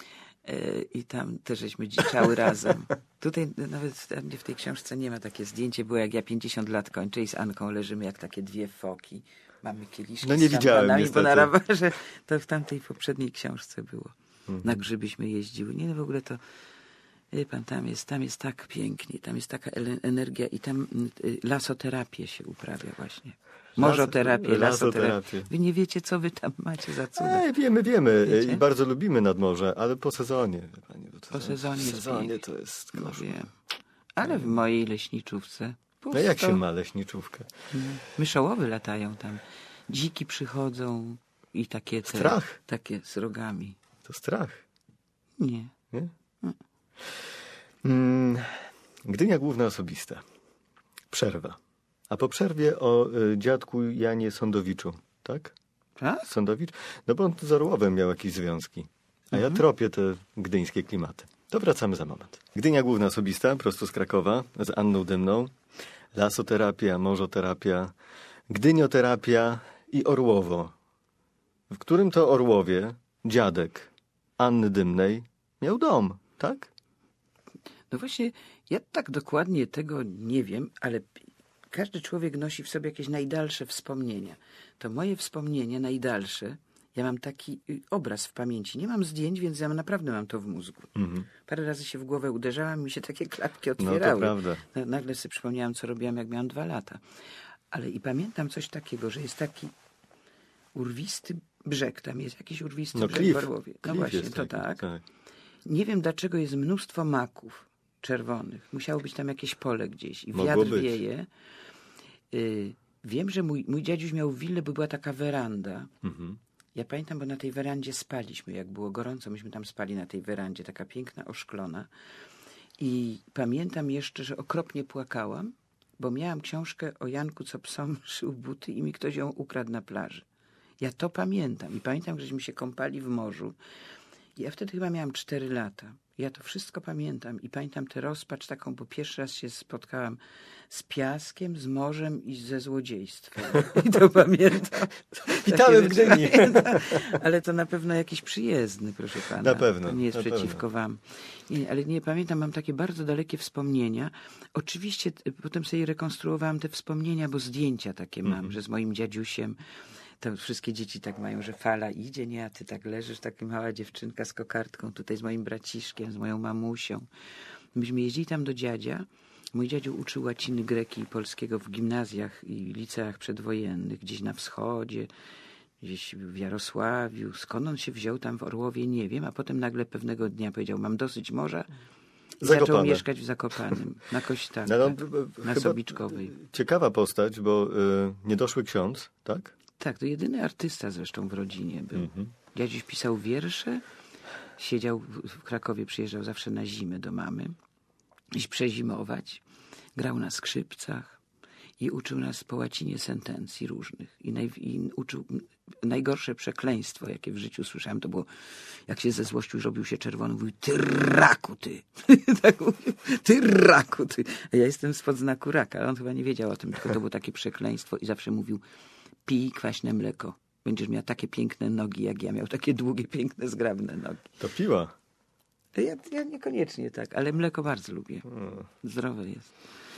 I tam też żeśmy dziczały razem. Tutaj nawet w tej książce nie ma takie zdjęcie, było jak ja pięćdziesiąt lat kończę i z Anką leżymy jak takie dwie foki. Mamy kieliszki no nie z widziałem, szampanami, niestety. bo na rowerze to w tamtej poprzedniej książce było. Mhm. Na grzybyśmy jeździły. Nie, no w ogóle to Wie pan, tam jest, tam jest tak pięknie, tam jest taka ele- energia i tam y, lasoterapię się uprawia właśnie. Morzoterapię, lasoterapię. lasoterapię. Wy nie wiecie, co wy tam macie za cuda. E, wiemy, wiemy Wiecie? i bardzo lubimy nadmorze, ale po sezonie. Wie pani, bo to Po to- sezonie w jest sezonie pięknie. to jest No koszmar. wiem. Ale w mojej leśniczówce pusto. No jak się ma leśniczówkę? Myszołowy latają tam. Dziki przychodzą i takie te, Strach. takie z rogami. To strach. Nie. Nie? Mm, Gdynia Główna Osobista. Przerwa. A po przerwie o y, dziadku Janie Sądowiczu, tak? Tak? Sądowicz? No bo on z Orłowem miał jakieś związki. A ja tropię te gdyńskie klimaty. To wracamy za moment. Gdynia Główna Osobista, prosto z Krakowa, z Anną Dymną. Lasoterapia, morzoterapia, gdynioterapia i Orłowo. W którym to Orłowie dziadek Anny Dymnej miał dom, tak? No właśnie, ja tak dokładnie tego nie wiem, ale każdy człowiek nosi w sobie jakieś najdalsze wspomnienia. To moje wspomnienie najdalsze, ja mam taki y, obraz w pamięci. Nie mam zdjęć, więc ja naprawdę mam to w mózgu. Mhm. Parę razy się w głowę uderzałam i mi się takie klapki No to otwierały. prawda. Na- Nagle sobie przypomniałam, co robiłam, jak miałam dwa lata. Ale i pamiętam coś takiego, że jest taki urwisty brzeg. Tam jest jakiś urwisty No brzeg klif. w Orłowie. No Klif właśnie, jest to taki, tak. tak. Nie wiem, dlaczego jest mnóstwo maków czerwonych. Musiało być tam jakieś pole gdzieś i Mogło wiatr być. wieje. Y, wiem, że mój, mój dziaduś miał willę, bo była taka weranda. Mhm. Ja pamiętam, bo na tej werandzie spaliśmy, jak było gorąco. Myśmy tam spali na tej werandzie, taka piękna, oszklona. I pamiętam jeszcze, że okropnie płakałam, bo miałam książkę o Janku, co psom szył buty i mi ktoś ją ukradł na plaży. Ja to pamiętam. I pamiętam, żeśmy się kąpali w morzu. Ja wtedy chyba miałam cztery lata. Ja to wszystko pamiętam i pamiętam tę rozpacz taką, bo pierwszy raz się spotkałam z piaskiem, z morzem i ze złodziejstwem. I to pamiętam. Witamy w Takie Gdyni. rzeczy. Ale to na pewno jakiś przyjezdny, proszę pana. Na pewno, To nie jest na przeciwko pewno. wam. Nie, ale nie pamiętam, mam takie bardzo dalekie wspomnienia. Oczywiście t- potem sobie rekonstruowałam te wspomnienia, bo zdjęcia takie mam, Mhm. że z moim dziadziusiem to wszystkie dzieci tak mają, że fala idzie, nie? A ty tak leżysz, taka mała dziewczynka z kokardką, tutaj z moim braciszkiem, z moją mamusią. Myśmy jeździli tam do dziadzia. Mój dziadziu uczył łaciny, greki i polskiego w gimnazjach i liceach przedwojennych, gdzieś na wschodzie, gdzieś w Jarosławiu. Skąd on się wziął tam w Orłowie, nie wiem. A potem nagle pewnego dnia powiedział, mam dosyć morza. I zaczął Zakopane. mieszkać w Zakopanem, na Kościach, No, no, tak, b- b- na chyba Sobiczkowej. Ciekawa postać, bo y, niedoszły ksiądz, tak? Tak, to jedyny artysta zresztą w rodzinie był. Mhm. Dziadziuś pisał wiersze, siedział w w Krakowie, przyjeżdżał zawsze na zimę do mamy, iść przezimować, grał na skrzypcach i uczył nas po łacinie sentencji różnych. I, naj, i uczył najgorsze przekleństwo, jakie w życiu słyszałem, to było, jak się ze złością robił się czerwony, mówił, ty raku, ty. Tak mówił, ty raku, ty. A ja jestem spod znaku raka, ale on chyba nie wiedział o tym, tylko to było takie przekleństwo i zawsze mówił, pij kwaśne mleko. Będziesz miał takie piękne nogi, jak ja miał takie długie, piękne, zgrabne nogi. To piła. Ja, ja niekoniecznie tak, ale mleko bardzo lubię. Hmm. Zdrowe jest.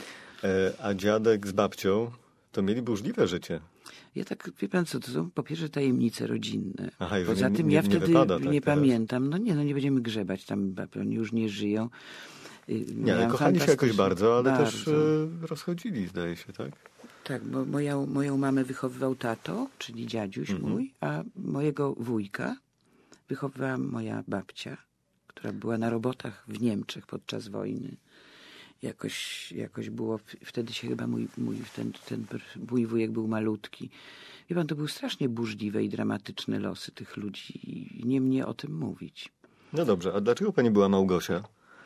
E, a dziadek z babcią to mieli burzliwe życie. Ja tak, wie pan co, to są po pierwsze tajemnice rodzinne. Aha, już Poza nie- tym nie- ja nie wtedy wypada tak nie teraz. pamiętam. No nie, no nie będziemy grzebać, tam oni już nie żyją. Y, Nie, ale miałam kochani się jakoś fantastyczne- bardzo, ale też Bardzo. e, rozchodzili, zdaje się, tak? Tak, bo moją, moją mamę wychowywał tato, czyli dziadziuś Mhm. mój, a mojego wujka wychowywała moja babcia, która była na robotach w Niemczech podczas wojny. Jakoś, jakoś było, wtedy się chyba mój, mój, ten, ten mój wujek był malutki. Wie pan, to były strasznie burzliwe i dramatyczne losy tych ludzi i nie mnie o tym mówić. No dobrze, a dlaczego pani była Małgosia?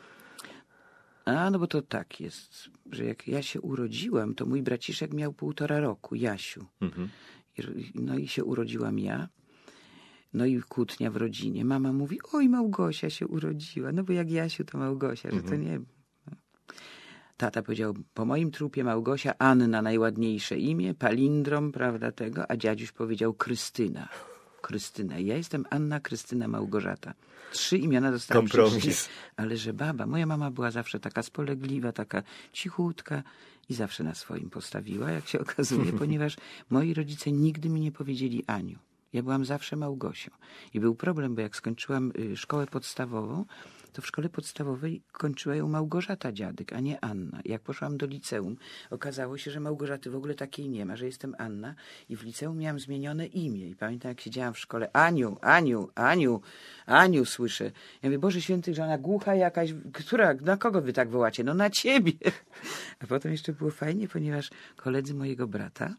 A, no bo to tak jest, że jak ja się urodziłam, to mój braciszek miał półtora roku, Jasiu. Mhm. I, no i się urodziłam ja. No i kłótnia w rodzinie. Mama mówi, oj, Małgosia się urodziła. No bo jak Jasiu, to Małgosia, że to Mhm. nie... No. Tata powiedział, po moim trupie Małgosia, Anna najładniejsze imię, palindrom, prawda, tego, a dziadziuś powiedział Krystyna. Krystyna. I ja jestem Anna, Krystyna, Małgorzata. Trzy imiona dostałam Kompromis. przecież, ale że baba. Moja mama była zawsze taka spolegliwa, taka cichutka i zawsze na swoim postawiła, jak się okazuje, ponieważ moi rodzice nigdy mi nie powiedzieli Aniu. Ja byłam zawsze Małgosią. I był problem, bo jak skończyłam y, szkołę podstawową, to w szkole podstawowej kończyła ją Małgorzata Dziadyk, a nie Anna. Jak poszłam do liceum, okazało się, że Małgorzaty w ogóle takiej nie ma, że jestem Anna i w liceum miałam zmienione imię. I pamiętam, jak siedziałam w szkole, Aniu, Aniu, Aniu, Aniu słyszę. Ja mówię, Boże Święty, że ona głucha jakaś, która, na kogo wy tak wołacie? No na ciebie. A potem jeszcze było fajnie, ponieważ koledzy mojego brata,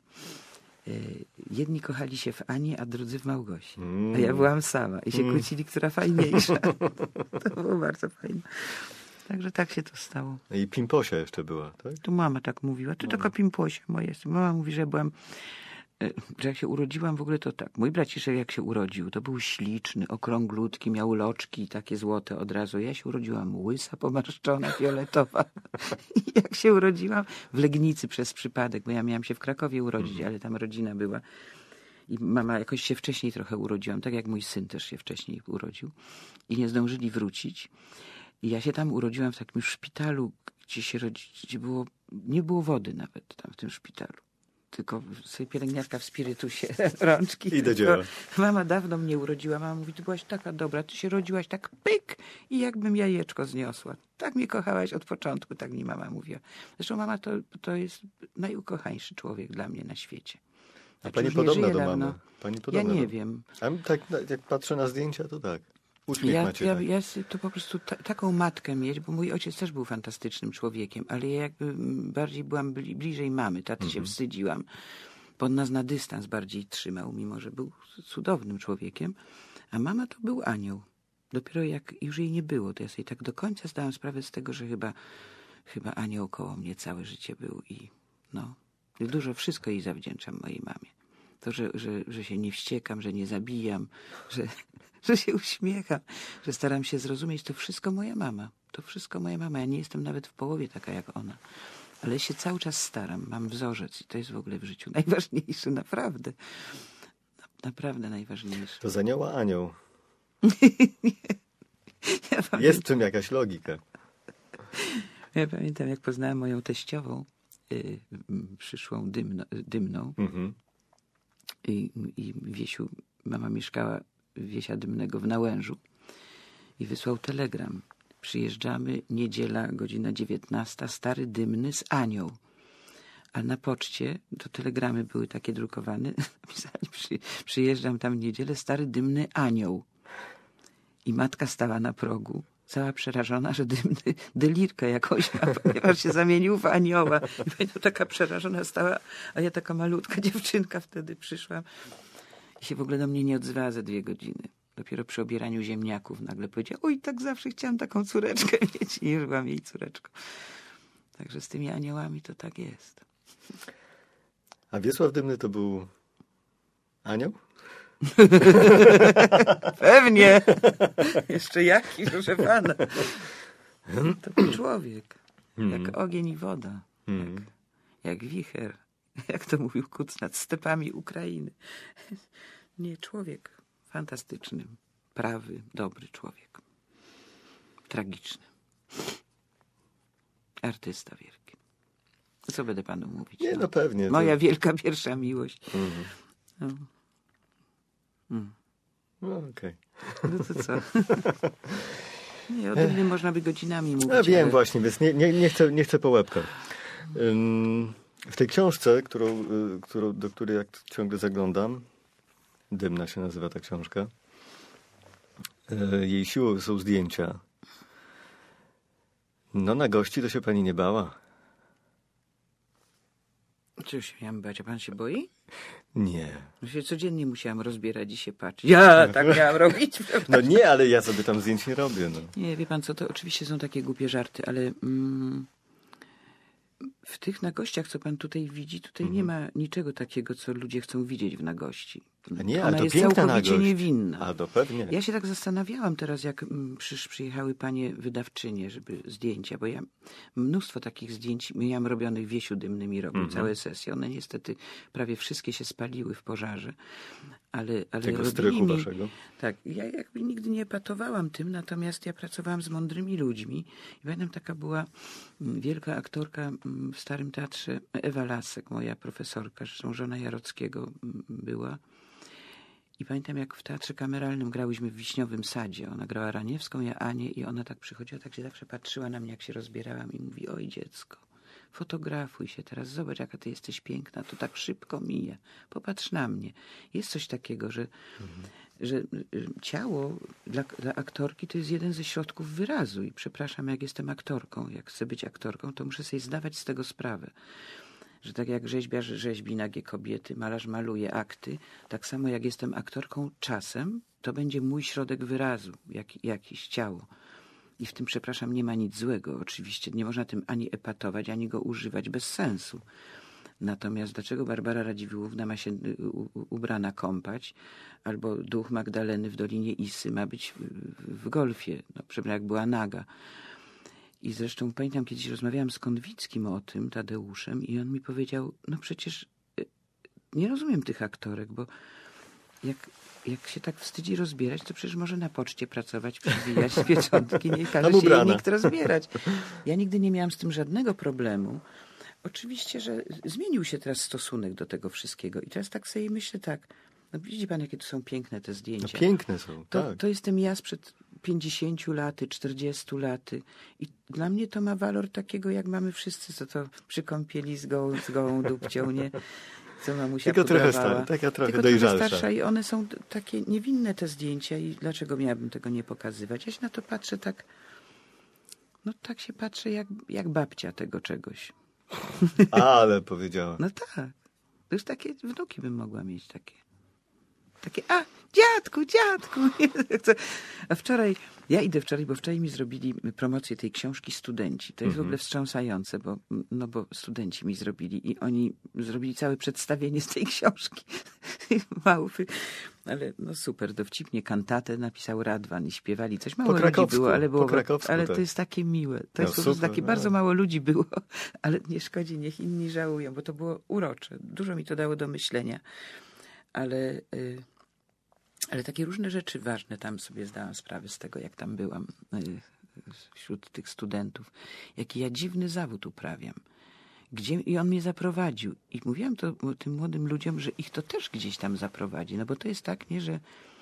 jedni kochali się w Ani, a drudzy w Małgosi. A ja byłam sama i się kłócili, która fajniejsza. To było bardzo fajne. Także tak się to stało. I Pimposia jeszcze była, tak? To mama tak mówiła. To taka Pimposia moja. Mama mówi, że byłam, że jak się urodziłam w ogóle to tak. Mój braciszek jak się urodził, to był śliczny, okrąglutki, miał loczki takie złote od razu. Ja się urodziłam łysa, pomarszczona, fioletowa. I jak się urodziłam w Legnicy przez przypadek, bo ja miałam się w Krakowie urodzić, mm. ale tam rodzina była. I mama jakoś się wcześniej trochę urodziłam, tak jak mój syn też się wcześniej urodził. I nie zdążyli wrócić. I ja się tam urodziłam w takim szpitalu, gdzie się rodzi, gdzie było, nie było wody nawet tam w tym szpitalu. Tylko sobie pielęgniarka w spirytusie rączki. I do dzieła. Mama dawno mnie urodziła. Mama mówi, ty byłaś taka dobra, ty się rodziłaś tak pyk i jakbym jajeczko zniosła. Tak mnie kochałaś od początku, tak mi mama mówiła. Zresztą mama to, to jest najukochańszy człowiek dla mnie na świecie. A znaczy, pani podobna do mamy. No. Pani podobna ja nie do... wiem. A tak jak patrzę na zdjęcia, to tak. Uśmiech ja, macie. Ja, tak. ja to po prostu ta, taką matkę mieć, bo mój ojciec też był fantastycznym człowiekiem, ale ja jakby bardziej byłam bli, bliżej mamy. Taty mm-hmm. się wstydziłam. Bo on nas na dystans bardziej trzymał, mimo że był cudownym człowiekiem. A mama to był anioł. Dopiero jak już jej nie było, to ja sobie tak do końca zdałam sprawę z tego, że chyba, chyba anioł koło mnie całe życie był. I no, dużo, wszystko jej zawdzięczam mojej mamie. To, że, że, że się nie wściekam, że nie zabijam, że... że się uśmiecham, że staram się zrozumieć, to wszystko moja mama. To wszystko moja mama. Ja nie jestem nawet w połowie taka jak ona. Ale się cały czas staram. Mam wzorzec i to jest w ogóle w życiu najważniejsze. Naprawdę. Naprawdę najważniejsze. To z anioła anioł. ja jest w tym jakaś logika. Ja pamiętam, jak poznałam moją teściową, yy, przyszłą dymno, dymną. Mhm. I, I Wiesiu, mama mieszkała Wiesia Dymnego w Nałężu i wysłał telegram. Przyjeżdżamy, niedziela, godzina dziewiętnasta, stary dymny z Anią. A na poczcie, to telegramy były takie drukowane, napisali, przy, przyjeżdżam tam w niedzielę, stary dymny anioł. I matka stała na progu, cała przerażona, że dymny delirkę jakąś ma, ponieważ się zamienił w anioła. I pamiętam, taka przerażona stała, a ja taka malutka dziewczynka wtedy przyszłam. I się w ogóle do mnie nie odzywała za dwie godziny. Dopiero przy obieraniu ziemniaków nagle powiedziała, oj, tak zawsze chciałam taką córeczkę mieć. I już byłam jej córeczką. Także z tymi aniołami to tak jest. A Wiesław Dymny to był anioł? Pewnie. Jeszcze jaki, proszę pana. To był człowiek. Jak ogień i woda. Jak, jak wicher. Jak to mówił Kuc nad stepami Ukrainy. Nie, człowiek fantastyczny, prawy, dobry człowiek. Tragiczny. Artysta wielki. Co będę panu mówić? Nie, no, no pewnie. Moja to... wielka pierwsza miłość. Mm-hmm. No, mm. no okej. Okay. No to co? Nie, o tym nie można by godzinami mówić. Ja wiem ale... właśnie, więc nie, nie, nie, chcę, nie chcę po łebkach. Um, w tej książce, którą, którą, do której jak ciągle zaglądam, Dymna się nazywa ta książka, jej siłą są zdjęcia. No na gości to się pani nie bała. Czy się miałam bać? A pan się boi? Nie. No się codziennie musiałam rozbierać i się patrzeć. Ja tak miałam robić. No nie, ale ja sobie tam zdjęć nie robię. No. Nie, wie pan co, to oczywiście są takie głupie żarty, ale mm, w tych nagościach, co pan tutaj widzi, tutaj mm. nie ma niczego takiego, co ludzie chcą widzieć w nagości. A nie, Ona ale to jest piękna całkowicie nagość. niewinna. A to pewnie. Ja się tak zastanawiałam teraz, jak przysz, przyjechały panie wydawczynie, żeby zdjęcia, bo ja mnóstwo takich zdjęć miałam robionych w Wiesiu Dymnym i robił mm-hmm. całe sesje. One niestety prawie wszystkie się spaliły w pożarze. Ale, ale tego strychu mi, waszego. Tak, ja jakby nigdy nie epatowałam tym, natomiast ja pracowałam z mądrymi ludźmi. I pamiętam, taka była wielka aktorka w Starym Teatrze, Ewa Lasek, moja profesorka, zresztą żona Jarockiego była. I pamiętam, jak w Teatrze Kameralnym grałyśmy w Wiśniowym Sadzie. Ona grała Raniewską, ja Anię i ona tak przychodziła, tak się zawsze patrzyła na mnie, jak się rozbierałam i mówi: oj dziecko, fotografuj się teraz, zobacz jaka ty jesteś piękna, to tak szybko mija, popatrz na mnie. Jest coś takiego, że, mhm. że ciało dla, dla aktorki to jest jeden ze środków wyrazu i przepraszam, jak jestem aktorką, jak chcę być aktorką, to muszę sobie zdawać z tego sprawę. Że tak jak rzeźbiarz rzeźbi nagie kobiety, malarz maluje akty, tak samo jak jestem aktorką czasem, to będzie mój środek wyrazu, jak, jakiś ciało. I w tym, przepraszam, nie ma nic złego. Oczywiście nie można tym ani epatować, ani go używać bez sensu. Natomiast dlaczego Barbara Radziwiłłówna ma się u, u, ubrana kąpać, albo duch Magdaleny w Dolinie Isy ma być w, w golfie, no, przepraszam, jak była naga. I zresztą pamiętam, kiedyś rozmawiałam z Konwickim o tym, Tadeuszem, i on mi powiedział, no przecież nie rozumiem tych aktorek, bo jak, jak się tak wstydzi rozbierać, to przecież może na poczcie pracować, przywijać z pieczątki, nie każe się jej nikt rozbierać. Ja nigdy nie miałam z tym żadnego problemu. Oczywiście, że zmienił się teraz stosunek do tego wszystkiego i teraz tak sobie myślę tak, no widzi pan, jakie to są piękne te zdjęcia. No, piękne są, to, tak. To jestem ja sprzed pięćdziesięciu laty, czterdziestu laty i dla mnie to ma walor takiego, jak mamy wszyscy, co to przy kąpieli z gołą, z gołą dupcią, nie? Co mamusia Tylko pudrowała. trochę stara, taka trochę Tylko dojrzalsza. trochę starsza i one są takie niewinne te zdjęcia i dlaczego miałabym tego nie pokazywać? Ja się na to patrzę tak, no tak się patrzę jak, jak babcia tego czegoś. Ale powiedziała. No tak. To już takie wnuki bym mogła mieć takie. Takie, a, dziadku, dziadku. A wczoraj, ja idę wczoraj, bo wczoraj mi zrobili promocję tej książki studenci. To jest mm-hmm. w ogóle wstrząsające, bo, no bo studenci mi zrobili i oni zrobili całe przedstawienie z tej książki. Małpy. Ale no super, dowcipnie kantatę napisał Radwan i śpiewali coś. Mało ludzi było, ale było, ale tak. To jest takie miłe. To no, jest po prostu takie, no. Bardzo mało ludzi było, ale nie szkodzi, niech inni żałują, bo to było urocze. Dużo mi to dało do myślenia. Ale, y, ale takie różne rzeczy ważne tam sobie zdałam sprawę z tego, jak tam byłam y, wśród tych studentów. Jaki ja dziwny zawód uprawiam. Gdzie, I on mnie zaprowadził. I mówiłam to tym młodym ludziom, że ich to też gdzieś tam zaprowadzi. No bo to jest tak, nie, że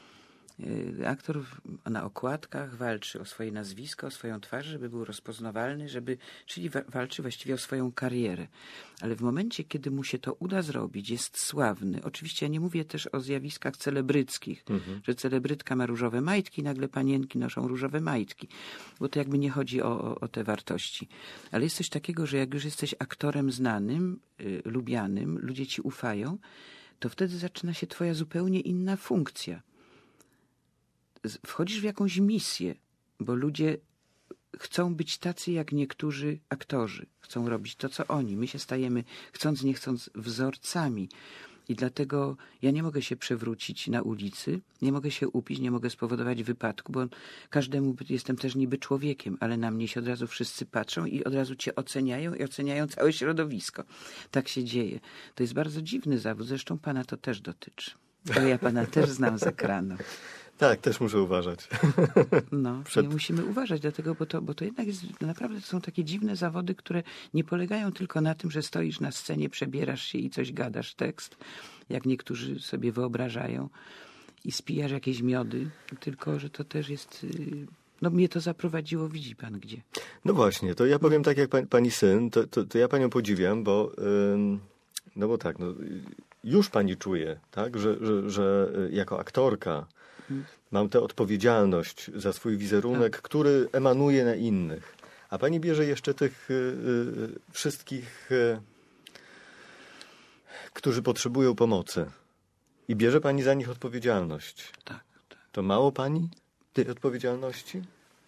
y, aktor na okładkach walczy o swoje nazwisko, o swoją twarz, żeby był rozpoznawalny, żeby, czyli wa- walczy właściwie o swoją karierę. Ale w momencie, kiedy mu się to uda zrobić, jest sławny. Oczywiście ja nie mówię też o zjawiskach celebryckich, mhm. że celebrytka ma różowe majtki, nagle panienki noszą różowe majtki. Bo to jakby nie chodzi o, o, o te wartości. Ale jest coś takiego, że jak już jesteś aktorem znanym, y, lubianym, ludzie ci ufają, to wtedy zaczyna się twoja zupełnie inna funkcja. Wchodzisz w jakąś misję, bo ludzie chcą być tacy jak niektórzy aktorzy. Chcą robić to, co oni. My się stajemy, chcąc nie chcąc, wzorcami. I dlatego ja nie mogę się przewrócić na ulicy, nie mogę się upić, nie mogę spowodować wypadku, bo każdemu jestem też niby człowiekiem, ale na mnie się od razu wszyscy patrzą i od razu cię oceniają i oceniają całe środowisko. Tak się dzieje. To jest bardzo dziwny zawód. Zresztą pana to też dotyczy. Bo ja pana też znam z ekranu. Tak, też muszę uważać. No, Przed... nie musimy uważać, dlatego, bo to, bo to jednak jest, naprawdę to są takie dziwne zawody, które nie polegają tylko na tym, że stoisz na scenie, przebierasz się i coś gadasz tekst, jak niektórzy sobie wyobrażają i spijasz jakieś miody, tylko, że to też jest... No mnie to zaprowadziło, widzi pan gdzie. No właśnie, to ja powiem tak jak pani, pani syn, to, to, to ja panią podziwiam, bo... Ym... No bo tak, no, już pani czuje, tak, że, że, że jako aktorka mam tę odpowiedzialność za swój wizerunek, tak. który emanuje na innych. A pani bierze jeszcze tych y, y, wszystkich, y, którzy potrzebują pomocy. I bierze pani za nich odpowiedzialność. Tak, tak. To mało pani tej odpowiedzialności?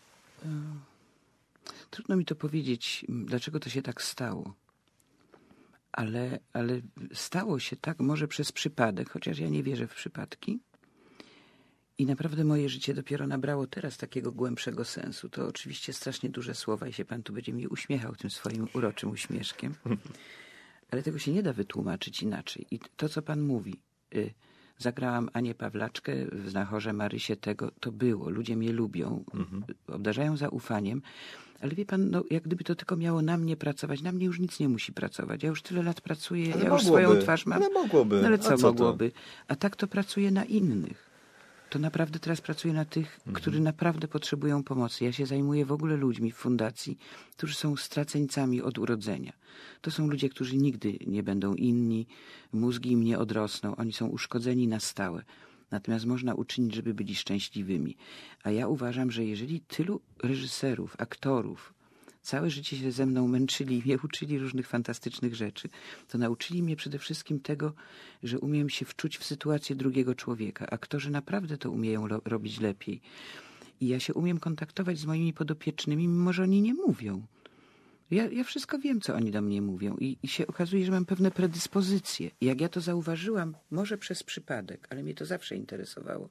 Trudno mi to powiedzieć, dlaczego to się tak stało. Ale, ale stało się tak może przez przypadek, chociaż ja nie wierzę w przypadki. I naprawdę moje życie dopiero nabrało teraz takiego głębszego sensu. To oczywiście strasznie duże słowa i się pan tu będzie mi uśmiechał tym swoim uroczym uśmieszkiem. Ale tego się nie da wytłumaczyć inaczej. I to, co pan mówi, y, Zagrałam Anię Pawlaczkę w Znachorze Marysie tego. To było. Ludzie mnie lubią. Mhm. Obdarzają zaufaniem. Ale wie pan, no, jak gdyby to tylko miało na mnie pracować, na mnie już nic nie musi pracować. Ja już tyle lat pracuję, ale ja mogłoby. już swoją twarz mam. Ale mogłoby. No ale co, A co mogłoby? To? A tak to pracuję na innych. To naprawdę teraz pracuję na tych, mhm. którzy naprawdę potrzebują pomocy. Ja się zajmuję w ogóle ludźmi w fundacji, którzy są straceńcami od urodzenia. To są ludzie, którzy nigdy nie będą inni, mózgi im nie odrosną, oni są uszkodzeni na stałe. Natomiast można uczynić, żeby byli szczęśliwymi. A ja uważam, że jeżeli tylu reżyserów, aktorów całe życie się ze mną męczyli i mnie uczyli różnych fantastycznych rzeczy, to nauczyli mnie przede wszystkim tego, że umiem się wczuć w sytuację drugiego człowieka. Aktorzy naprawdę to umieją lo- robić lepiej. I ja się umiem kontaktować z moimi podopiecznymi, mimo że oni nie mówią. Ja, ja wszystko wiem, co oni do mnie mówią i, i się okazuje, że mam pewne predyspozycje. I jak ja to zauważyłam, może przez przypadek, ale mnie to zawsze interesowało,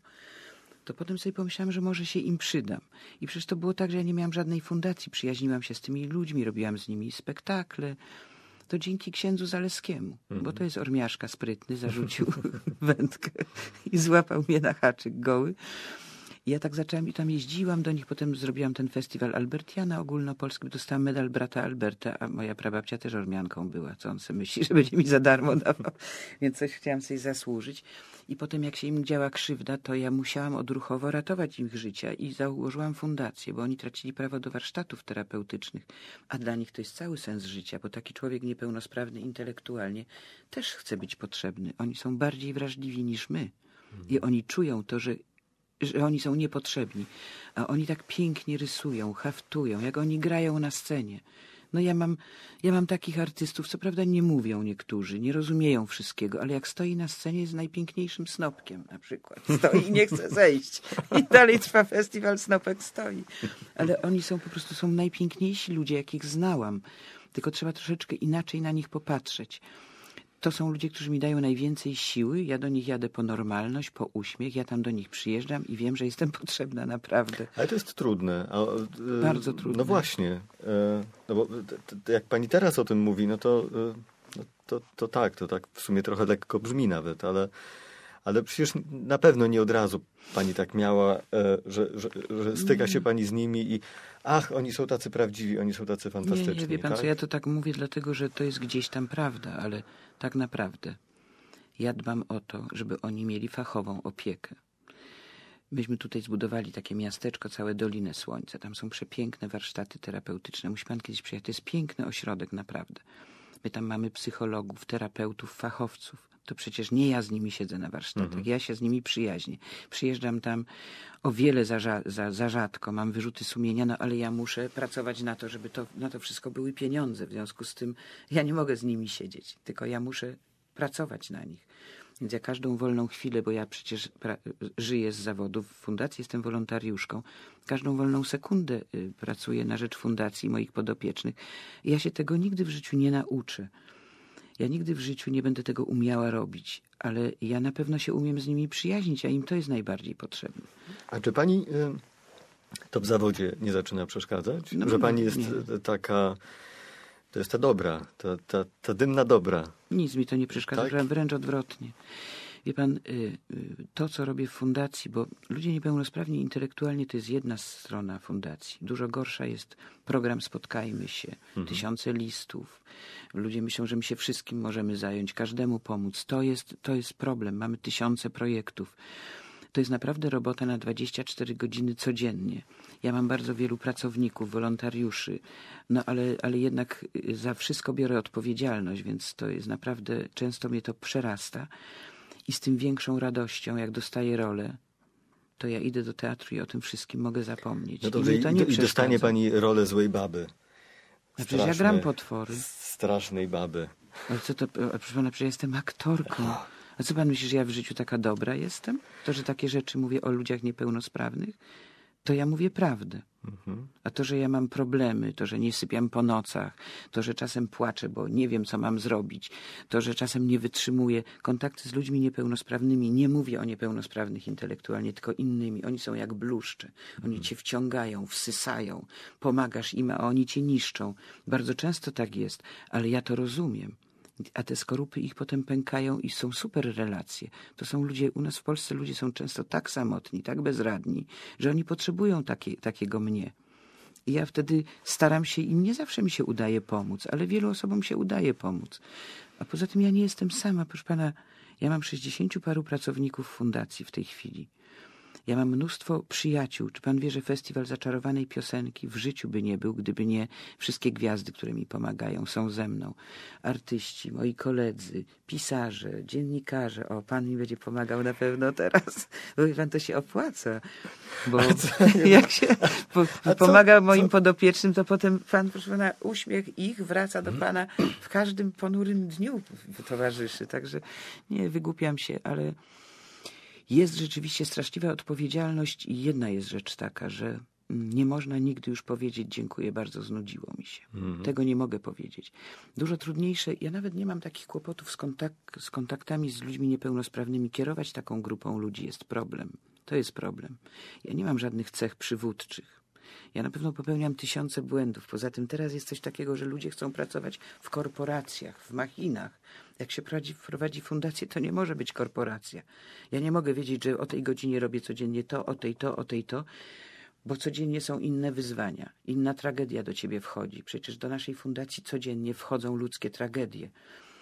to potem sobie pomyślałam, że może się im przydam. I przecież to było tak, że ja nie miałam żadnej fundacji. Przyjaźniłam się z tymi ludźmi, robiłam z nimi spektakle. To dzięki księdzu Zaleskiemu, mm. bo to jest ormiaszka sprytny, zarzucił wędkę i złapał mnie na haczyk goły. I ja tak zaczęłam i tam jeździłam do nich, potem zrobiłam ten festiwal Albertiana ogólnopolski, dostałam medal brata Alberta, a moja prababcia też ormianką była, co on sobie myśli, że będzie mi za darmo dawał, więc coś chciałam sobie zasłużyć. I potem jak się im działa krzywda, to ja musiałam odruchowo ratować ich życia i założyłam fundację, bo oni tracili prawo do warsztatów terapeutycznych, a dla nich to jest cały sens życia, bo taki człowiek niepełnosprawny intelektualnie też chce być potrzebny. Oni są bardziej wrażliwi niż my i oni czują to, że że oni są niepotrzebni, a oni tak pięknie rysują, haftują, jak oni grają na scenie. No ja mam, ja mam takich artystów, co prawda nie mówią niektórzy, nie rozumieją wszystkiego, ale jak stoi na scenie, jest najpiękniejszym snopkiem na przykład. Stoi i nie chce zejść. I dalej trwa festiwal, snopek stoi. Ale oni są po prostu, są najpiękniejsi ludzie, jakich znałam. Tylko trzeba troszeczkę inaczej na nich popatrzeć. To są ludzie, którzy mi dają najwięcej siły. Ja do nich jadę po normalność, po uśmiech. Ja tam do nich przyjeżdżam i wiem, że jestem potrzebna naprawdę. Ale to jest trudne. A, e, Bardzo trudne. No właśnie. E, no bo t, t, jak pani teraz o tym mówi, no to, e, no to, to tak, to tak w sumie trochę lekko brzmi nawet, ale, ale przecież na pewno nie od razu pani tak miała, e, że, że, że styka się pani z nimi i ach, oni są tacy prawdziwi, oni są tacy fantastyczni. Nie, nie, wie pan tak? co, ja to tak mówię dlatego, że to jest gdzieś tam prawda, ale tak naprawdę ja dbam o to, żeby oni mieli fachową opiekę. Myśmy tutaj zbudowali takie miasteczko, całe Dolinę Słońca. Tam są przepiękne warsztaty terapeutyczne. Musi pan kiedyś przyjechać. To jest piękny ośrodek, naprawdę. My tam mamy psychologów, terapeutów, fachowców. To przecież nie ja z nimi siedzę na warsztatach. Mhm. Ja się z nimi przyjaźnię. Przyjeżdżam tam o wiele za, za, za rzadko. Mam wyrzuty sumienia, no ale ja muszę pracować na to, żeby to, na to wszystko były pieniądze. W związku z tym ja nie mogę z nimi siedzieć. Tylko ja muszę pracować na nich. Więc ja każdą wolną chwilę, bo ja przecież pra- żyję z zawodów w fundacji, jestem wolontariuszką. Każdą wolną sekundę y, pracuję na rzecz fundacji moich podopiecznych. I ja się tego nigdy w życiu nie nauczę. Ja nigdy w życiu nie będę tego umiała robić, ale ja na pewno się umiem z nimi przyjaźnić, a im to jest najbardziej potrzebne. A czy pani y, to w zawodzie nie zaczyna przeszkadzać? No, że pani jest nie. taka, to jest ta dobra, ta, ta, ta dymna dobra. Nic mi to nie przeszkadza, Tak? wręcz odwrotnie. Wie pan, y, y, to co robię w fundacji, bo ludzie niepełnosprawni intelektualnie to jest jedna strona fundacji. Dużo gorsza jest program Spotkajmy się, mhm. tysiące listów. Ludzie myślą, że my się wszystkim możemy zająć, każdemu pomóc. To jest, to jest problem. Mamy tysiące projektów. To jest naprawdę robota na dwadzieścia cztery godziny codziennie. Ja mam bardzo wielu pracowników, wolontariuszy, no ale, ale jednak za wszystko biorę odpowiedzialność, więc to jest naprawdę, często mnie to przerasta. I z tym większą radością, jak dostaję rolę, to ja idę do teatru i o tym wszystkim mogę zapomnieć. No dobrze, I, to i, nie i dostanie pani rolę złej baby. A przecież ja gram potwory. Strasznej baby. Ale co to, a proszę pana, przecież ja jestem aktorką. A co pan myśli, że ja w życiu taka dobra jestem? To, że takie rzeczy mówię o ludziach niepełnosprawnych, to ja mówię prawdę. Mhm. A to, że ja mam problemy, to, że nie sypiam po nocach, to, że czasem płaczę, bo nie wiem, co mam zrobić, to, że czasem nie wytrzymuję kontakty z ludźmi niepełnosprawnymi. Nie mówię o niepełnosprawnych intelektualnie, tylko innymi. Oni są jak bluszcze. Oni mhm. cię wciągają, wsysają. Pomagasz im, a oni cię niszczą. Bardzo często tak jest, ale ja to rozumiem. A te skorupy ich potem pękają i są super relacje. To są ludzie, u nas w Polsce ludzie są często tak samotni, tak bezradni, że oni potrzebują takie, takiego mnie. I ja wtedy staram się, i nie zawsze mi się udaje pomóc, ale wielu osobom się udaje pomóc. A poza tym ja nie jestem sama, proszę pana, ja mam sześćdziesięciu paru pracowników w fundacji w tej chwili. Ja mam mnóstwo przyjaciół. Czy pan wie, że Festiwal Zaczarowanej Piosenki w życiu by nie był, gdyby nie wszystkie gwiazdy, które mi pomagają, są ze mną. Artyści, moi koledzy, pisarze, dziennikarze. O, pan mi będzie pomagał na pewno teraz. Bo wie pan, to się opłaca. Bo jak się po, pomaga co, moim co? podopiecznym, to potem pan, proszę pana, uśmiech ich wraca do pana w każdym ponurym dniu towarzyszy. Także nie wygłupiam się, ale jest rzeczywiście straszliwa odpowiedzialność i jedna jest rzecz taka, że nie można nigdy już powiedzieć dziękuję bardzo, znudziło mi się. Mhm. Tego nie mogę powiedzieć. Dużo trudniejsze, ja nawet nie mam takich kłopotów z, kontak z kontaktami z ludźmi niepełnosprawnymi. Kierować taką grupą ludzi jest problem. To jest problem. Ja nie mam żadnych cech przywódczych. Ja na pewno popełniam tysiące błędów. Poza tym teraz jest coś takiego, że ludzie chcą pracować w korporacjach, w machinach. Jak się prowadzi, prowadzi fundację, to nie może być korporacja. Ja nie mogę wiedzieć, że o tej godzinie robię codziennie to, o tej to, o tej to, bo codziennie są inne wyzwania. Inna tragedia do ciebie wchodzi. Przecież do naszej fundacji codziennie wchodzą ludzkie tragedie.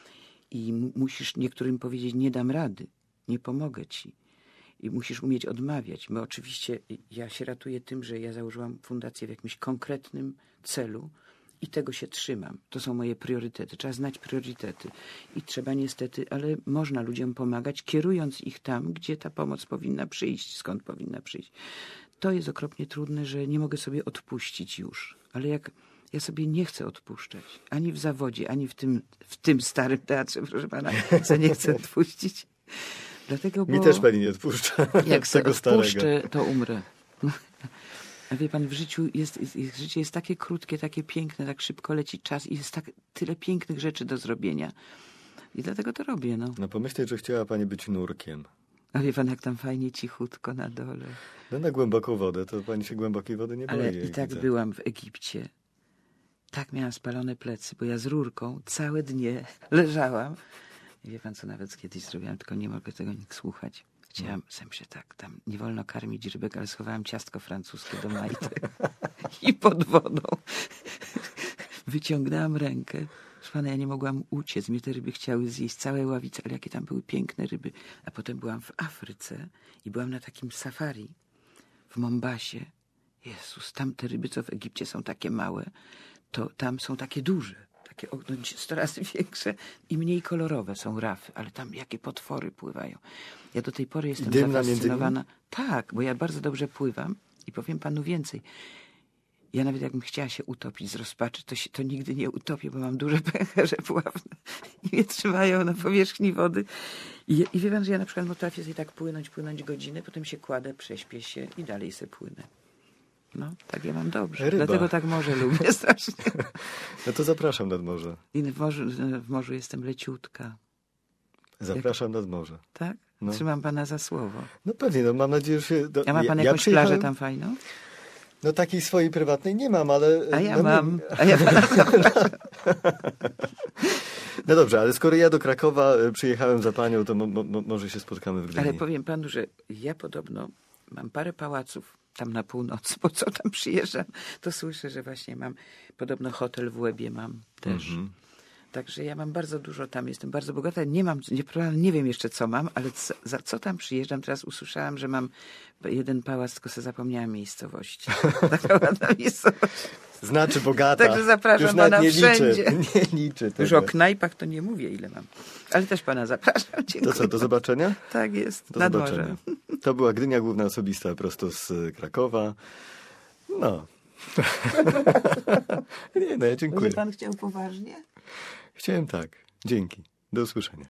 I musisz niektórym powiedzieć, nie dam rady, nie pomogę ci. I musisz umieć odmawiać. My oczywiście, ja się ratuję tym, że ja założyłam fundację w jakimś konkretnym celu i tego się trzymam. To są moje priorytety. Trzeba znać priorytety. I trzeba niestety, ale można ludziom pomagać, kierując ich tam, gdzie ta pomoc powinna przyjść, skąd powinna przyjść. To jest okropnie trudne, że nie mogę sobie odpuścić już. Ale jak ja sobie nie chcę odpuszczać, ani w zawodzie, ani w tym, w tym starym teatrze, proszę pana, co nie chcę odpuścić. Dlatego, bo mi też pani nie odpuszcza. Jak tego odpuszczę, to umrę. A wie pan, w życiu jest, jest, życie jest takie krótkie, takie piękne, tak szybko leci czas i jest tak tyle pięknych rzeczy do zrobienia. I dlatego to robię, no. No pomyśleć, że chciała pani być nurkiem. A wie pan, jak tam fajnie, cichutko na dole. No na głęboką wodę, to pani się głębokiej wody nie boi. Ale i tak widzę. Byłam w Egipcie. Tak miałam spalone plecy, bo ja z rurką całe dnie leżałam. I wie pan, co nawet kiedyś zrobiłam, tylko nie mogę tego nikt słuchać. Chciałam, sem się tak, tam nie wolno karmić rybek, ale schowałam ciastko francuskie do majty. I pod wodą wyciągnęłam rękę. Proszę pana, ja nie mogłam uciec. Mnie te ryby chciały zjeść, całe ławice, ale jakie tam były piękne ryby. A potem byłam w Afryce i byłam na takim safari w Mombasie. Jezus, tam te ryby, co w Egipcie są takie małe, to tam są takie duże. Takie sto razy większe i mniej kolorowe są rafy, ale tam jakie potwory pływają. Ja do tej pory jestem Dymna zafascynowana. Tak, bo ja bardzo dobrze pływam i powiem panu więcej. Ja nawet jakbym chciała się utopić z rozpaczy, to, się, to nigdy nie utopię, bo mam duże pęcherze pławne i mnie trzymają na powierzchni wody. I, i wie pan, że ja na przykład potrafię sobie tak płynąć, płynąć godzinę, potem się kładę, prześpię się i dalej se płynę. No, tak ja mam dobrze. Ryba. Dlatego tak morze lubię strasznie. No to zapraszam nad morze. I w morzu, w morzu jestem leciutka. Zapraszam Jak... nad morze. Tak? No. Trzymam pana za słowo. No pewnie, no mam nadzieję, że się... Do... A ma pan ja, jakąś ja plażę tam fajną? No takiej swojej prywatnej nie mam, ale... A ja no, mam. A ja pana zapraszam. No dobrze, ale skoro ja do Krakowa przyjechałem za panią, to mo, mo, może się spotkamy w Gdyni. Ale powiem panu, że ja podobno mam parę pałaców tam na północy, bo co tam przyjeżdżam, to słyszę, że właśnie mam, podobno hotel w Łebie mam też. Mm-hmm. Także ja mam bardzo dużo tam, jestem bardzo bogata. Nie mam, nie, nie wiem jeszcze co mam, ale co, za co tam przyjeżdżam? Teraz usłyszałam, że mam jeden pałac, tylko sobie zapomniałam miejscowości. Taka ładna miejscowość. Znaczy bogata. Także zapraszam Już pana nie wszędzie. Liczy, nie liczy tego. Już o knajpach to nie mówię, ile mam. Ale też pana zapraszam. Dziękuję. To co, do zobaczenia? Tak jest, do nad zobaczenia. morzem. To była Gdynia Główna Osobista prosto z Krakowa. No. Nie, no ja dziękuję. Może pan chciał poważnie? Chciałem tak. Dzięki. Do usłyszenia.